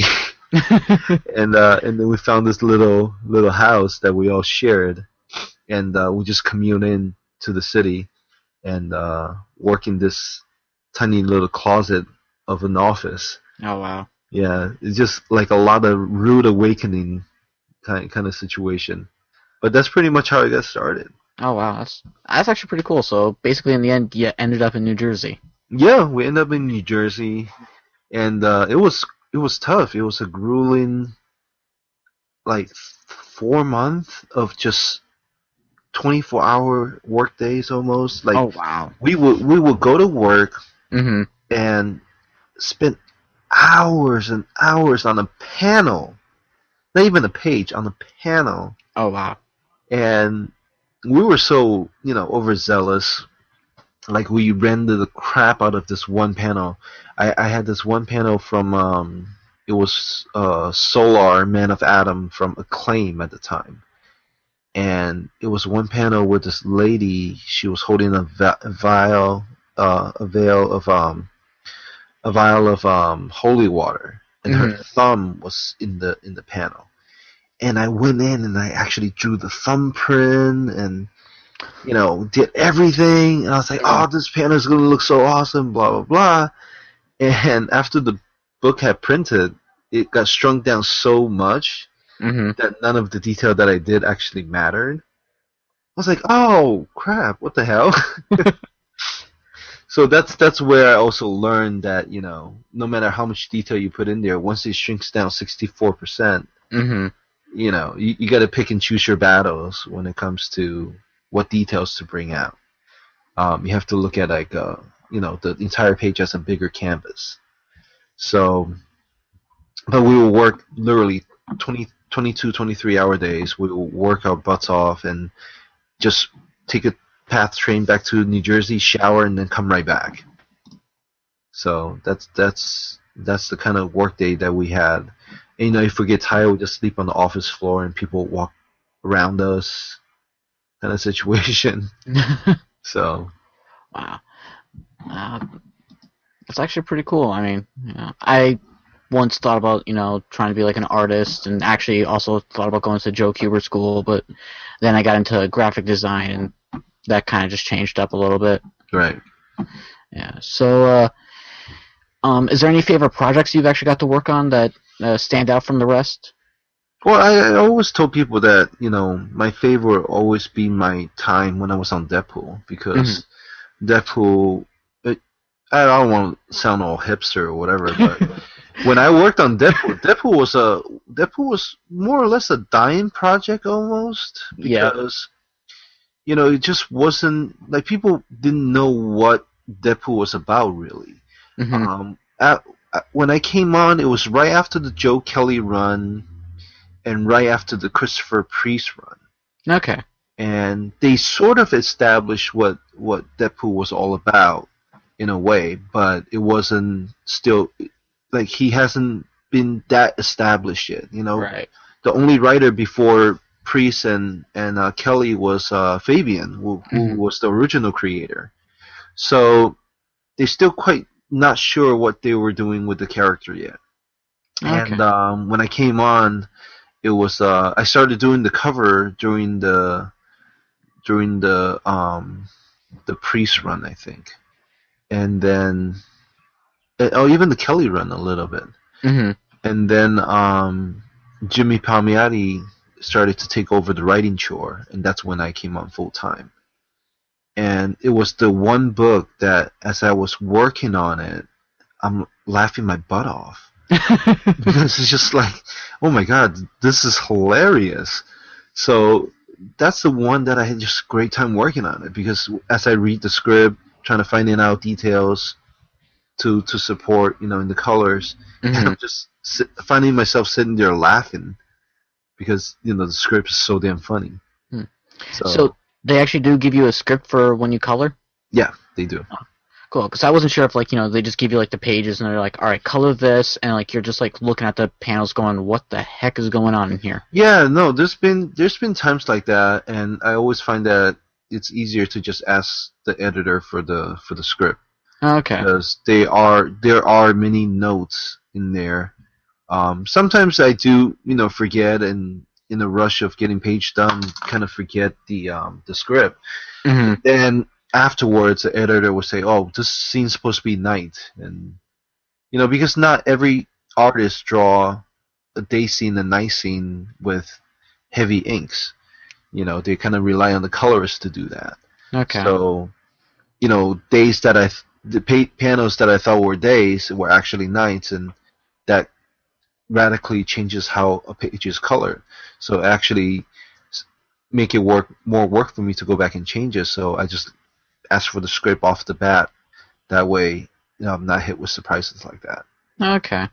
and uh, and then we found this little little house that we all shared, and uh, we just commune in to the city and uh, work in this tiny little closet of an office. Oh wow. Yeah, it's just like a lot of rude awakening kind kind of situation. But that's pretty much how I got started. Oh wow, that's that's actually pretty cool. So basically, in the end, you ended up in New Jersey. Yeah, we ended up in New Jersey, and uh, it was it was tough. It was a grueling, like four months of just twenty-four hour work days almost. Like, Oh wow. we would we would go to work Mhm. and spend hours and hours on a panel, not even a page, on a panel, Oh wow. and we were so, you know, overzealous. Like, we rendered the crap out of this one panel. I, I had this one panel from um, it was uh, Solar Man of Adam from Acclaim at the time, and it was one panel where this lady, she was holding a, va- a vial, uh, a veil of um, a vial of um, holy water, and her Mhm. thumb was in the in the panel. And I went in and I actually drew the thumbprint and, you know, did everything. And I was like, oh, this panel is going to look so awesome, blah, blah, blah. And after the book had printed, it got shrunk down so much Mhm. that none of the detail that I did actually mattered. I was like, oh, crap, what the hell? So that's that's where I also learned that, you know, no matter how much detail you put in there, once it shrinks down sixty-four percent, Mhm. you know, you, you got to pick and choose your battles when it comes to what details to bring out. Um, you have to look at, like, uh, you know, the entire page as a bigger canvas. So, but we will work literally twenty, twenty-two, twenty-three hour days. We will work our butts off and just take a path train back to New Jersey, shower, and then come right back. So that's that's that's the kind of work day that we had. And, you know, if we get tired, we just sleep on the office floor and people walk around us, kind of situation. So, Wow. Uh, that's actually pretty cool. I mean, you know, I once thought about, you know, trying to be like an artist, and actually also thought about going to Joe Kubert School, but then I got into graphic design, and that kind of just changed up a little bit. right. Yeah. So, uh, um, is there any favorite projects you've actually got to work on that uh, stand out from the rest? Well, I, I always told people that, you know, my favorite would always be my time when I was on Deadpool, because Deadpool, it, I don't want to sound all hipster or whatever, but when I worked on Deadpool, Deadpool was a Deadpool was more or less a dying project almost, Yeah. because, you know, it just wasn't, like, people didn't know what Deadpool was about, really. Mhm. Um, at, at- when I came on, it was right after the Joe Kelly run and right after the Christopher Priest run. Okay. And they sort of established what, what Deadpool was all about, in a way, but it wasn't still, like, he hasn't been that established yet, you know? Right. The only writer before Priest and, and uh, Kelly was uh, Fabian, who, who Mhm. was the original creator. So they're still quite not sure what they were doing with the character yet. Okay. And um, when I came on, it was uh, I started doing the cover during the during the um, the Priest run, I think, and then uh, oh, even the Kelly run a little bit, Mhm. and then um, Jimmy Palmiotti started to take over the writing chore, and that's when I came on full time. and it was the one book that, as I was working on it, I'm laughing my butt off. Because it's just like, oh my god, this is hilarious. So that's the one that I had just great time working on it, because as I read the script, trying to find out details to to support, you know, in the colors, Mhm. and I'm just sit, finding myself sitting there laughing because, you know, the script is so damn funny. Hmm. So, So they actually do give you a script for when you color? yeah, they do. Cool, because I wasn't sure if, like, you know, they just give you, like, the pages and they're like, all right, color this, and, like, you're just, like, looking at the panels going, what the heck is going on in here? Yeah, no, there's been there's been times like that, and I always find that it's easier to just ask the editor for the for the script, Okay. because they are there are many notes in there. Um, sometimes I do, you know, forget, and in a rush of getting page done, kind of forget the um, the script. hmm Then afterwards, the editor will say, "Oh, this scene's supposed to be night," and you know, because not every artist draw a day scene and night scene with heavy inks. You know, they kind of rely on the colorist to do that. Okay. So, you know, days that I th- the pa- panels that I thought were days were actually nights, and that radically changes how a page is colored. So actually s- make it work more work for me to go back and change it. So I just ask for the script off the bat. That way, you know, I'm not hit with surprises like that. Okay.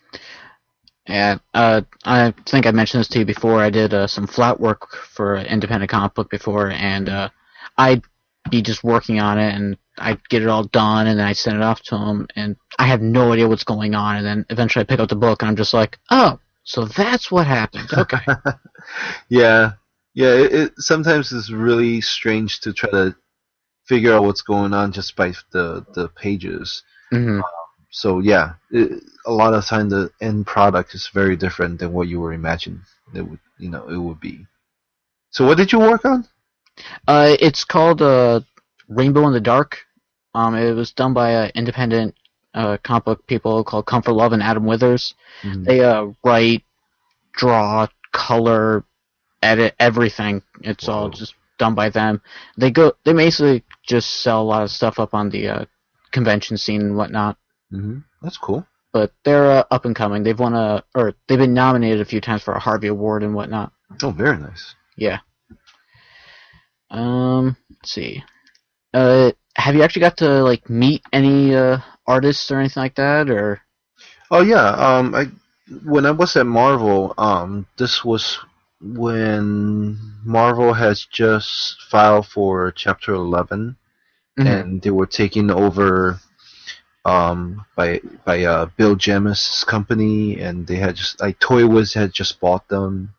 Yeah, uh, I think I mentioned this to you before. I did uh, some flat work for an independent comic book before, and uh, I'd be just working on it, and I'd get it all done, and then I'd send it off to them, and I have no idea what's going on, and then eventually I pick up the book, and I'm just like, oh, so that's what happened. Okay. yeah, yeah. It, it sometimes it's really strange to try to figure out what's going on just by the the pages. hmm So yeah, it, a lot of time the end product is very different than what you were imagining it would, you know, it would be. So what did you work on? Uh, it's called uh, Rainbow in the Dark. Um, it was done by uh, independent uh, comic book people called Comfort Love and Adam Withers. Mhm. They uh, write, draw, color, edit everything. It's all Whoa. just done by them. They go. They basically just sell a lot of stuff up on the uh, convention scene and whatnot. Mm-hmm. That's cool. But they're uh, up and coming. They've won a, or they've been nominated a few times for a Harvey Award and whatnot. Oh, very nice. Yeah. Um. Let's see. Uh, have you actually got to like meet any uh, artists or anything like that, or? Oh yeah. Um, I when I was at Marvel, um, this was when Marvel has just filed for Chapter eleven, Mhm. and they were taken over um, by by uh, Bill Jemas' company, and they had just like Toy Wiz had just bought them.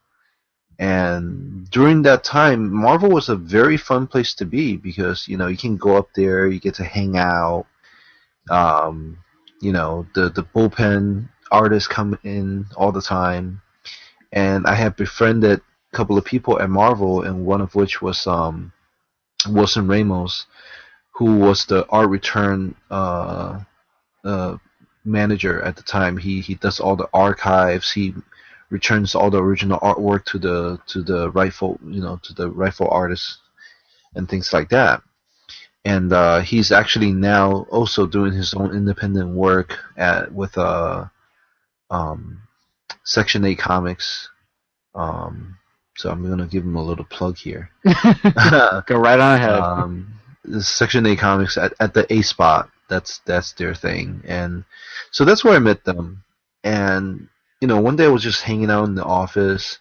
And during that time, Marvel was a very fun place to be because, you know, you can go up there, you get to hang out. Um, you know, the the bullpen artists come in all the time, and I have befriended a couple of people at Marvel, and one of which was um, Wilson Ramos, who was the art return uh, uh, manager at the time. He he does all the archives. He returns all the original artwork to the to the rightful you know to the rightful artists and things like that. And uh, he's actually now also doing his own independent work at with uh, um, Section eight Comics. Um, so I'm gonna give him a little plug here. Go right on ahead. um, the Section eight Comics at, at the A Spot. That's that's their thing, and so that's where I met them. And you know, one day I was just hanging out in the office,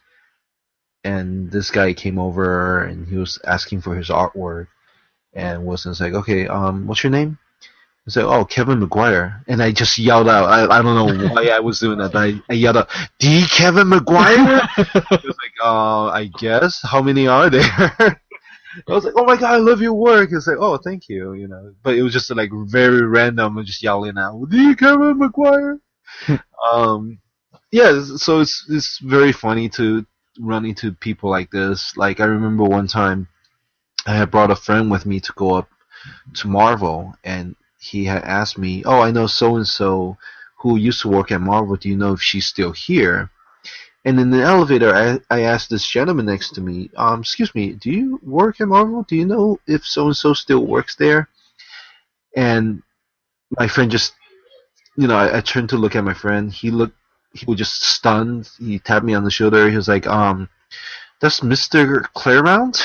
and this guy came over, and he was asking for his artwork, and Wilson's like, "Okay, um, what's your name?" I said, "Oh, Kevin McGuire," and I just yelled out. I I don't know why I was doing that, but I, I yelled out, "D. Kevin McGuire?" He was like, "Uh, I guess. How many are there?" I was like, "Oh my god, I love your work." It's like, "Oh, thank you," you know. But it was just like very random and just yelling out, "D. Kevin McGuire." um, yeah. So it's it's very funny to run into people like this. Like I remember one time, I had brought a friend with me to go up to Marvel, and he had asked me, "Oh, I know so and so who used to work at Marvel. Do you know if she's still here?" And in the elevator, I, I asked this gentleman next to me, um, excuse me, do you work at Marvel? Do you know if so-and-so still works there? And my friend just, you know, I, I turned to look at my friend. He looked, he was just stunned. He tapped me on the shoulder. He was like, um, that's Mister Claremont?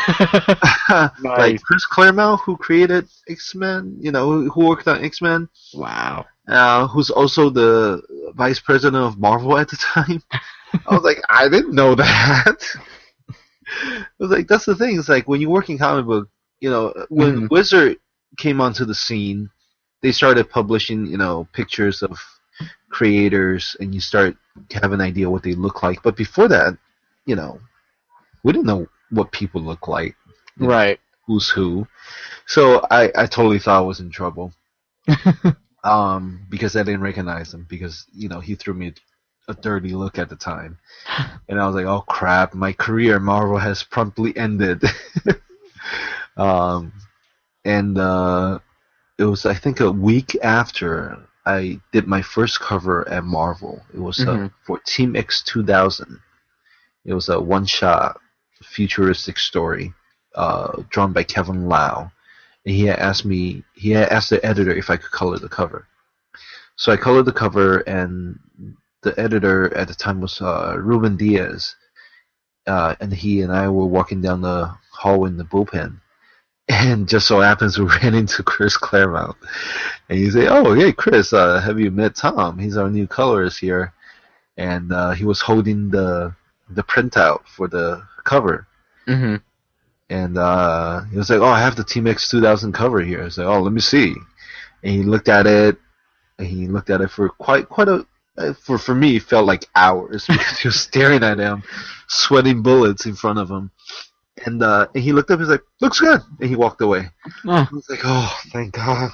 Like Chris Claremont, who created X-Men, you know, who, who worked on X-Men. Wow. Uh, who's also the vice president of Marvel at the time. I was like, I didn't know that. I was like, that's the thing. It's like when you work in comic book, you know, when Mm-hmm. Wizard came onto the scene, they started publishing, you know, pictures of creators, and you start to have an idea what they look like. But before that, you know, we didn't know what people look like, you know, Right. who's who. So I, I totally thought I was in trouble. um, because I didn't recognize him, because, you know, he threw me a dirty look at the time. And I was like, oh crap, my career at Marvel has promptly ended. um, and uh, it was, I think, a week after I did my first cover at Marvel. It was uh, Mhm. for Team X two thousand. It was a one-shot futuristic story uh, drawn by Kevin Lau. And he had asked me, he had asked the editor if I could color the cover. So I colored the cover, and the editor at the time was uh, Ruben Diaz. Uh, and he and I were walking down the hall in the bullpen. And just so happens we ran into Chris Claremont. And he said, oh, hey, Chris, uh, have you met Tom? He's our new colorist here. And uh, he was holding the the printout for the cover. Mm-hmm. And uh, he was like, oh, I have the Team X two thousand cover here. I was like, oh, let me see. And he looked at it. And he looked at it for quite quite a, uh, for for me, it felt like hours, because he was staring at him, sweating bullets in front of him. And, uh, and he looked up, he's like, looks good. And he walked away. Oh. I was like, oh, thank God.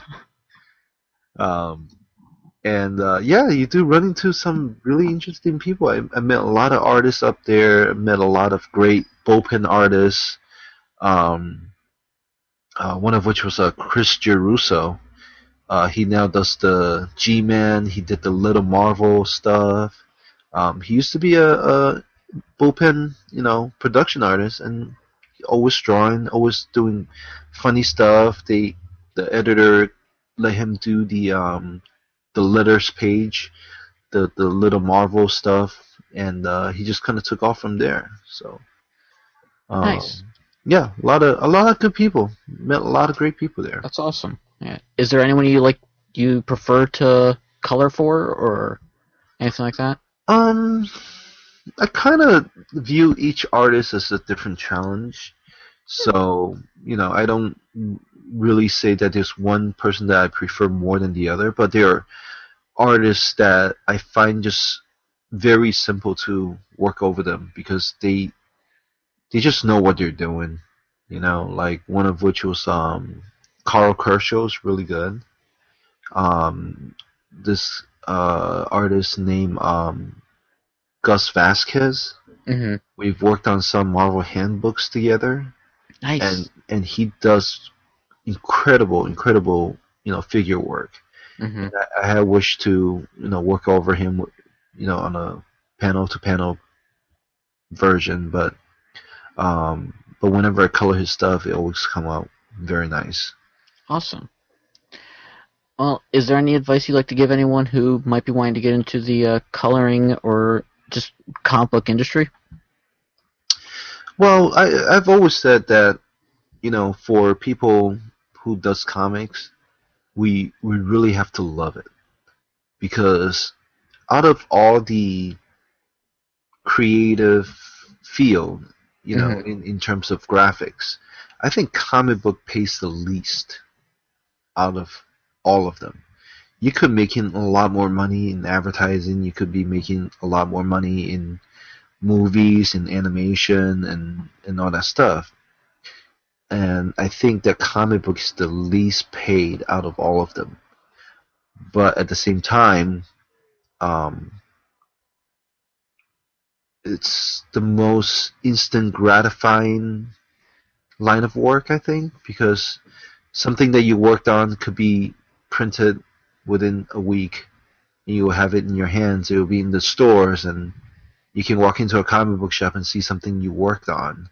Um, and, uh, yeah, you do run into some really interesting people. I, I met a lot of artists up there. I met a lot of great bullpen artists. Um, uh, one of which was uh, Chris Geruso. Uh, he now does the G-Man. He did the Little Marvel stuff. Um, he used to be a, a bullpen, you know, production artist, and always drawing, always doing funny stuff. They, the editor, let him do the um, the letters page, the the Little Marvel stuff, and uh, he just kind of took off from there. So, um, Nice. Yeah, a lot of a lot of good people. Met a lot of great people there. That's awesome. Yeah. Is there anyone you like you prefer to color for, or anything like that? Um, I kind of view each artist as a different challenge. So, you know, I don't really say that there's one person that I prefer more than the other, but there are artists that I find just very simple to work over them, because they they just know what they're doing. You know, like one of which was um, Carl Kershaw's really good. Um, this uh, artist named um, Gus Vasquez. Mm-hmm. We've worked on some Marvel handbooks together, Nice. and and he does incredible, incredible, you know, figure work. Mm-hmm. I, I had wished to, you know, work over him, you know, on a panel-to-panel version, but um, but whenever I color his stuff, it always come out very nice. Awesome. Well, is there any advice you'd like to give anyone who might be wanting to get into the uh, coloring or just comic book industry? Well, I, I've always said that, you know, for people who does comics, we we really have to love it, because out of all the creative field, you know, Mhm. in, in terms of graphics, I think comic book pays the least out of all of them. You could make in a lot more money in advertising. You could be making a lot more money in movies and animation and, and all that stuff. And I think that comic book is the least paid out of all of them. But at the same time, um, it's the most instant gratifying line of work, I think, because something that you worked on could be printed within a week, and you will have it in your hands. It will be in the stores, and You can walk into a comic book shop and see something you worked on.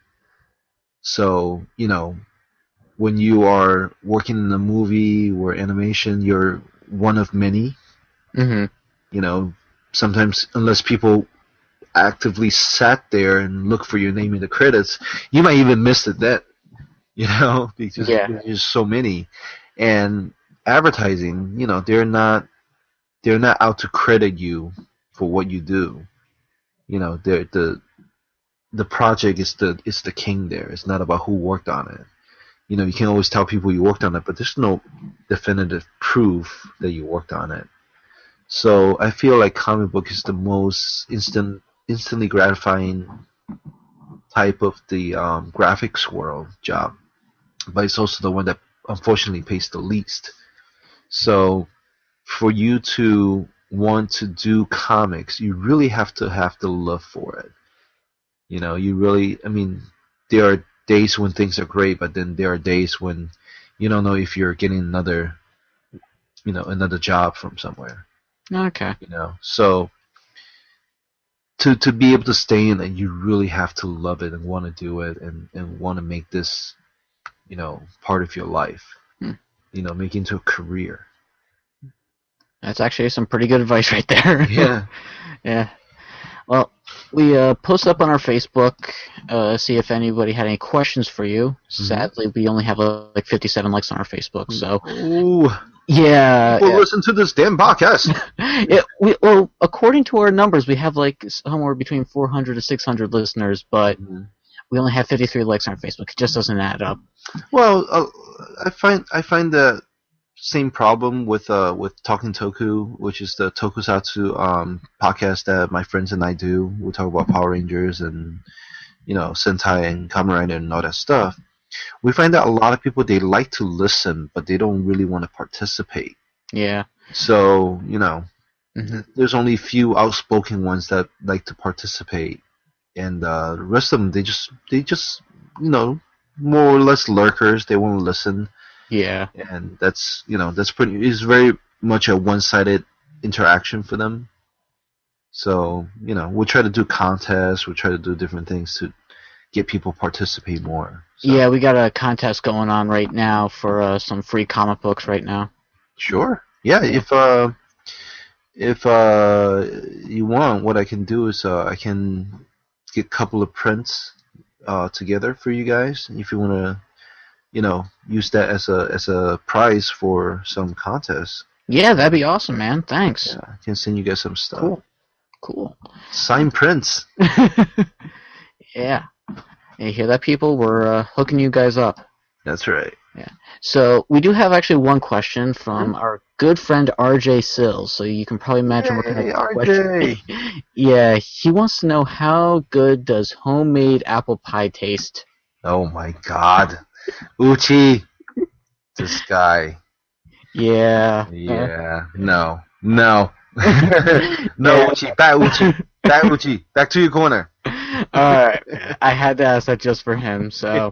So, you know, when you are working in a movie or animation, you're one of many. Mm-hmm. You know, sometimes unless people actively sat there and look for your name in the credits, you might even miss it then. You know, because Yeah. there's so many. And advertising, you know, they're not they're not out to credit you for what you do. You know, they're the the project is the is the king there. It's not about who worked on it. You know, you can always tell people you worked on it, but there's no definitive proof that you worked on it. So I feel like comic book is the most instant instantly gratifying type of the um, graphics world job, but it's also the one that unfortunately pays the least. So for you to want to do comics, you really have to have the love for it. You know, you really, I mean, there are days when things are great, but then there are days when you don't know if you're getting another, you know, another job from somewhere. Okay. You know, so to to be able to stay in it, you really have to love it and want to do it and, and want to make this, you know, part of your life. Hmm. You know, make it into a career. That's actually some pretty good advice right there. Yeah. Yeah. Well, we uh, post up on our Facebook, uh, see if anybody had any questions for you. Mm-hmm. Sadly, we only have uh, like fifty-seven likes on our Facebook, so Ooh. yeah. People yeah. listen to this damn podcast. It, we, well, according to our numbers, we have like somewhere between four hundred to six hundred listeners, but Mm-hmm. we only have fifty-three likes on our Facebook. It just doesn't add up. Well, uh, I find I find the same problem with uh with Talking Toku, which is the Tokusatsu um podcast that my friends and I do. We talk about Power Rangers and, you know, Sentai and Kamen Rider and all that stuff. We find that a lot of people, they like to listen, but they don't really want to participate. Yeah. So, you know, Mm-hmm. there's only a few outspoken ones that like to participate, and uh, the rest of them, they just they just you know, more or less lurkers. They won't listen. Yeah. And that's, you know, that's pretty, it's very much a one-sided interaction for them. So, you know, we'll try to do contests, we'll try to do different things to get people participate more. So, Yeah, we got a contest going on right now for uh, some free comic books right now. Sure. Yeah, if uh, if uh, you want, what I can do is uh, I can get a couple of prints uh, together for you guys. If you want to, you know, use that as a as a prize for some contest. Yeah, that'd be awesome, man. Thanks. Yeah, I can send you guys some stuff. Cool. Cool. Signed prints. Yeah. You hear that, people? We're uh, hooking you guys up. That's right. So we do have actually one question from our good friend R J Sills. So you can probably imagine what kind Hey, of R J. question. Yeah, he wants to know how good does homemade apple pie taste? Oh my God, Uchi, this guy. Yeah. Yeah, no, no, no, Uchi, back Uchi, back Uchi, back to your corner. All right. I had to ask that just for him. So.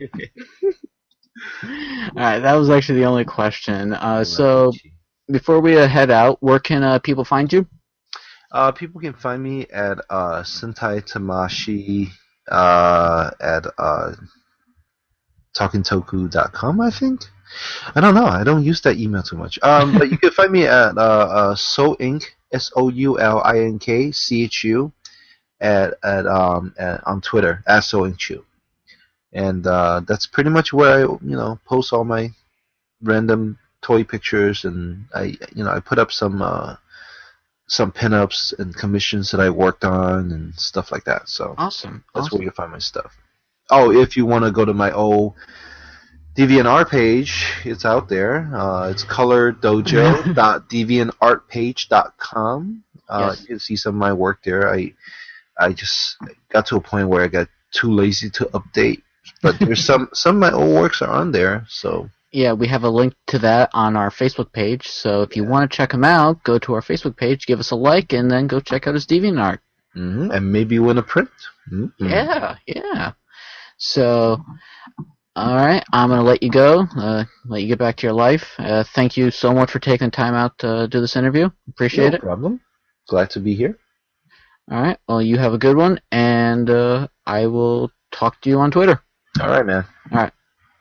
All right, that was actually the only question. Uh, so before we uh, head out, where can uh, people find you? Uh, people can find me at uh, Sentai Tamashi uh, at uh, talking toku dot com, I think. I don't know. I don't use that email too much. Um, but you can find me at uh, uh, Soulink, S O U L I N K C H U, at at um at, on Twitter at Soulinkchu. And uh, that's pretty much where I, you know, post all my random toy pictures, and I, you know, I put up some uh, some pinups and commissions that I worked on and stuff like that. So Awesome. that's awesome. where you find my stuff. Oh, if you want to go to my old DeviantArt page, it's out there. Uh, it's color dojo dot deviant art page dot com. Uh, Yes. You can see some of my work there. I I just got to a point where I got too lazy to update. But there's some some of my old works are on there, so Yeah, we have a link to that on our Facebook page. So if you want to check him out, go to our Facebook page, give us a like, and then go check out his DeviantArt. mm-hmm. and maybe win a print. Mm-hmm. Yeah, yeah. So, all right, I'm going to let you go, uh, let you get back to your life. Uh, thank you so much for taking the time out to do this interview. Appreciate No it. problem. Glad to be here. All right. Well, you have a good one, and uh, I will talk to you on Twitter. All right, man. All right.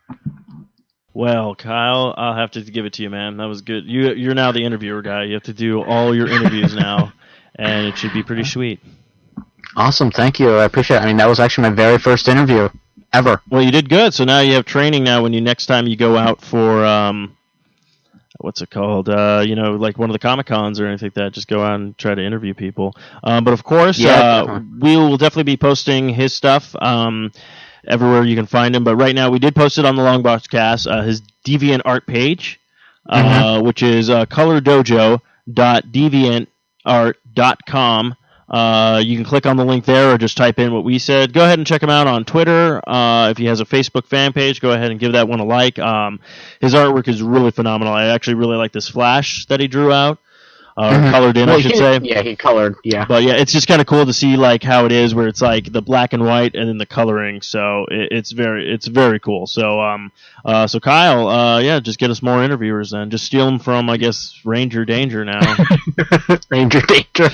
Well, Kyle, I'll have to give it to you, man. That was good. You, you're now the interviewer guy. You have to do all your interviews now, and it should be pretty sweet. Awesome. Thank you. I appreciate it. I mean, that was actually my very first interview ever. Well, you did good. So now you have training now when you next time you go out for, um, what's it called? Uh, you know, like one of the Comic Cons or anything like that. Just go out and try to interview people. Um, but of course, Yeah, uh, definitely. we will definitely be posting his stuff. Um, everywhere you can find him. But right now, we did post it on the Longbox Cast, uh, his Deviant Art page, uh, Mhm. which is uh, color dojo dot deviant art dot com. Uh, you can click on the link there or just type in what we said. Go ahead and check him out on Twitter. Uh, if he has a Facebook fan page, go ahead and give that one a like. Um, his artwork is really phenomenal. I actually really like this flash that he drew out. Or Mhm. colored in, Well, I should he- say. Yeah, he colored. Yeah. But yeah, it's just kind of cool to see like how it is, where it's like the black and white and then the coloring. So it, it's very, it's very cool. So um, uh, so Kyle, uh, yeah, just get us more interviewers then. Just steal them from, I guess, Ranger Danger now. Ranger Danger.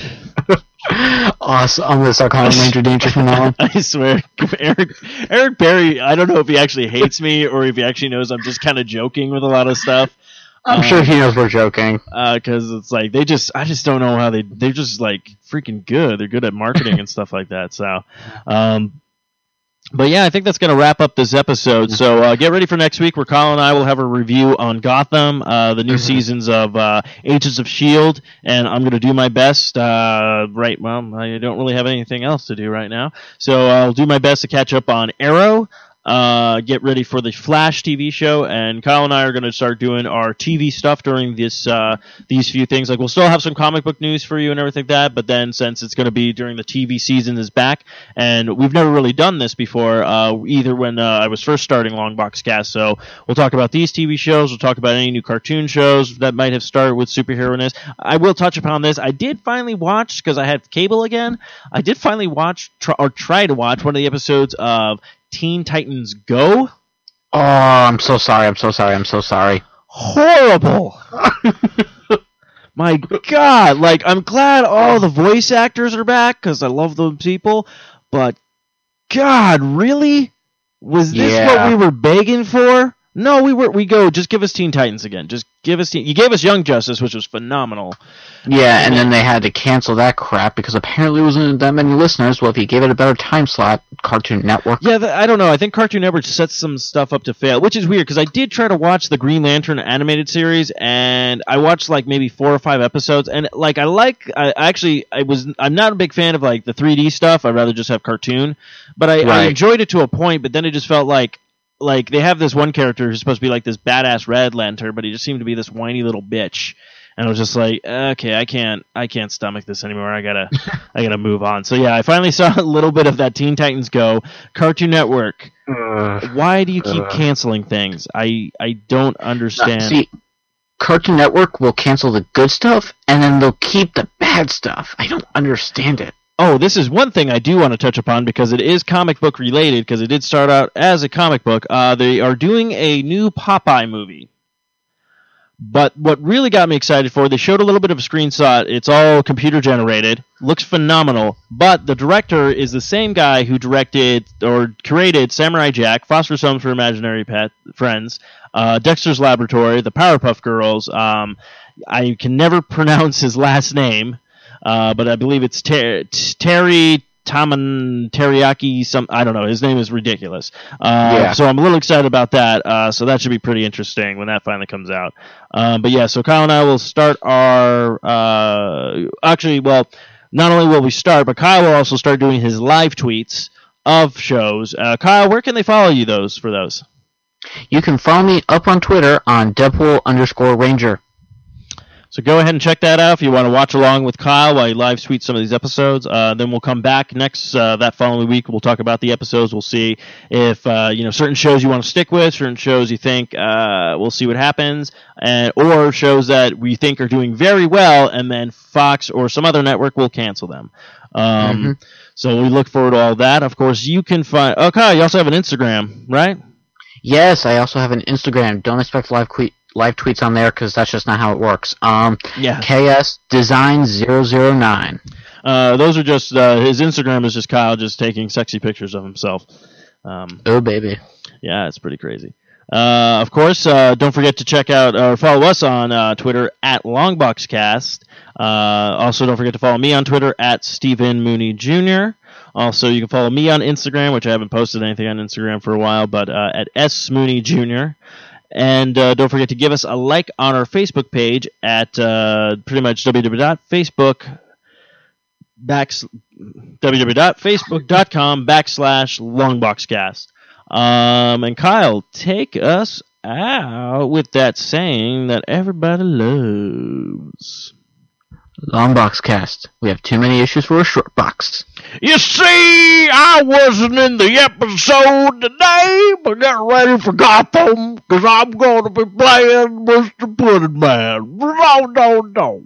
Awesome. I'm gonna start calling him Ranger Danger from now on. I swear, Eric Eric Berry. I don't know if he actually hates me or if he actually knows I'm just kind of joking with a lot of stuff. I'm sure he knows we're joking. Because uh, it's like they just, I just don't know how they, they're just like freaking good. They're good at marketing and stuff like that. So, um, but yeah, I think that's going to wrap up this episode. So uh, get ready for next week where Colin and I will have a review on Gotham, uh, the new Mhm. seasons of uh, Agents of S H I E L D, and I'm going to do my best. Uh, right, well, I don't really have anything else to do right now. So I'll do my best to catch up on Arrow. Uh, get ready for the Flash T V show, and Kyle and I are going to start doing our T V stuff during this uh, these few things. Like we'll still have some comic book news for you and everything like that, but then since it's going to be during the T V season is back, and we've never really done this before, uh, either when uh, I was first starting Longbox Cast. So we'll talk about these T V shows. We'll talk about any new cartoon shows that might have started with superhero-ness. I will touch upon this. I did finally watch, because I had cable again. I did finally watch tr- or try to watch one of the episodes of Teen Titans Go. Oh, I'm so sorry. I'm so sorry. I'm so sorry. Horrible. My God, like I'm glad all the voice actors are back because I love those people, but God, really? Was this Yeah. what we were begging for? No, we were. We go. Just give us Teen Titans again. Just give us. Teen, you gave us Young Justice, which was phenomenal. Yeah, and then they had to cancel that crap because apparently there wasn't that many listeners. Well, if you gave it a better time slot, Cartoon Network. Yeah, the, I don't know. I think Cartoon Network sets some stuff up to fail, which is weird because I did try to watch the Green Lantern animated series, and I watched like maybe four or five episodes, and like I like, I actually, I was, I'm not a big fan of like the three D stuff. I'd rather just have cartoon, but I, I Right. enjoyed it to a point. But then it just felt like, like they have this one character who's supposed to be like this badass Red Lantern, but he just seemed to be this whiny little bitch. And I was just like, okay, I can't, I can't stomach this anymore. I gotta, I gotta move on. So yeah, I finally saw a little bit of that Teen Titans Go. Cartoon Network. Ugh. Why do you keep Uh. canceling things? I, I don't understand. See, Cartoon Network will cancel the good stuff, and then they'll keep the bad stuff. I don't understand it. Oh, this is one thing I do want to touch upon because it is comic book related because it did start out as a comic book. Uh, they are doing a new Popeye movie. But what really got me excited for, they showed a little bit of a screenshot. It's all computer generated. Looks phenomenal. But the director is the same guy who directed or created Samurai Jack, Phosphorus Homes for Imaginary Pet Friends, uh, Dexter's Laboratory, the Powerpuff Girls. Um, I can never pronounce his last name, uh, but I believe it's Ter- Terry Taman Teriyaki. Some I don't know. His name is ridiculous. Uh, Yeah. So I'm a little excited about that. Uh, so that should be pretty interesting when that finally comes out. Um, but yeah, so Kyle and I will start our. Uh, actually, well, not only will we start, but Kyle will also start doing his live tweets of shows. Uh, Kyle, where can they follow you? Those for those. You can follow me up on Twitter on Deadpool underscore Ranger. So go ahead and check that out if you want to watch along with Kyle while he live tweets some of these episodes. Uh, then we'll come back next uh, that following week. We'll talk about the episodes. We'll see if uh, you know certain shows you want to stick with, certain shows you think uh, we'll see what happens, and or shows that we think are doing very well, and then Fox or some other network will cancel them. Um, Mhm. So we look forward to all that. Of course, you can find. Oh, Kyle, you also have an Instagram, right? Yes, I also have an Instagram. Don't expect live, que- live tweets on there because that's just not how it works. Um, Yeah. K S Design zero zero nine. Uh, those are just uh, his Instagram is just Kyle just taking sexy pictures of himself. Um, Oh, baby. yeah, it's pretty crazy. Uh, of course, uh, don't forget to check out or follow us on uh, Twitter at Longboxcast. Uh, also, don't forget to follow me on Twitter at Stephen Mooney Junior Also, you can follow me on Instagram, which I haven't posted anything on Instagram for a while, but uh, at S Mooney Junior And uh, don't forget to give us a like on our Facebook page at uh, pretty much www.facebook backs www.facebook.com backslash longboxcast. Um, and Kyle, take us out with that saying that everybody loves. Longbox cast. We have too many issues for a short box. You see, I wasn't in the episode today, but get ready for Gotham, because I'm going to be playing Mister Pudding Man. No, no, no.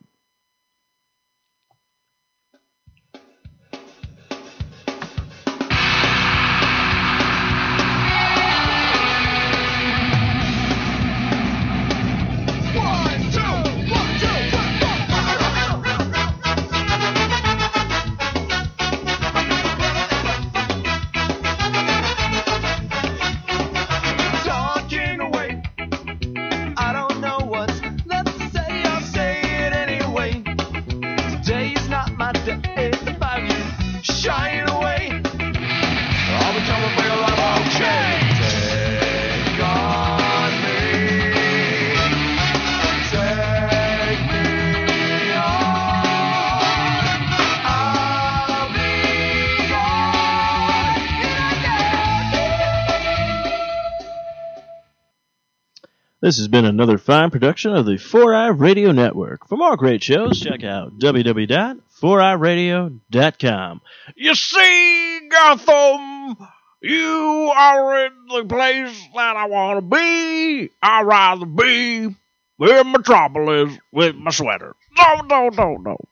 Talking away, I don't know what's left to say. I'll say it anyway. Today's not my day. If I you shine away, I'll be coming for your life. Okay, take on me, take me on. I'll be gone. This has been another fine production of the four eye Radio Network. For more great shows, check out w w w dot four eye radio dot com. You see, Gotham, you are in the place that I want to be. I'd rather be in Metropolis with my sweater. No, no, no, no.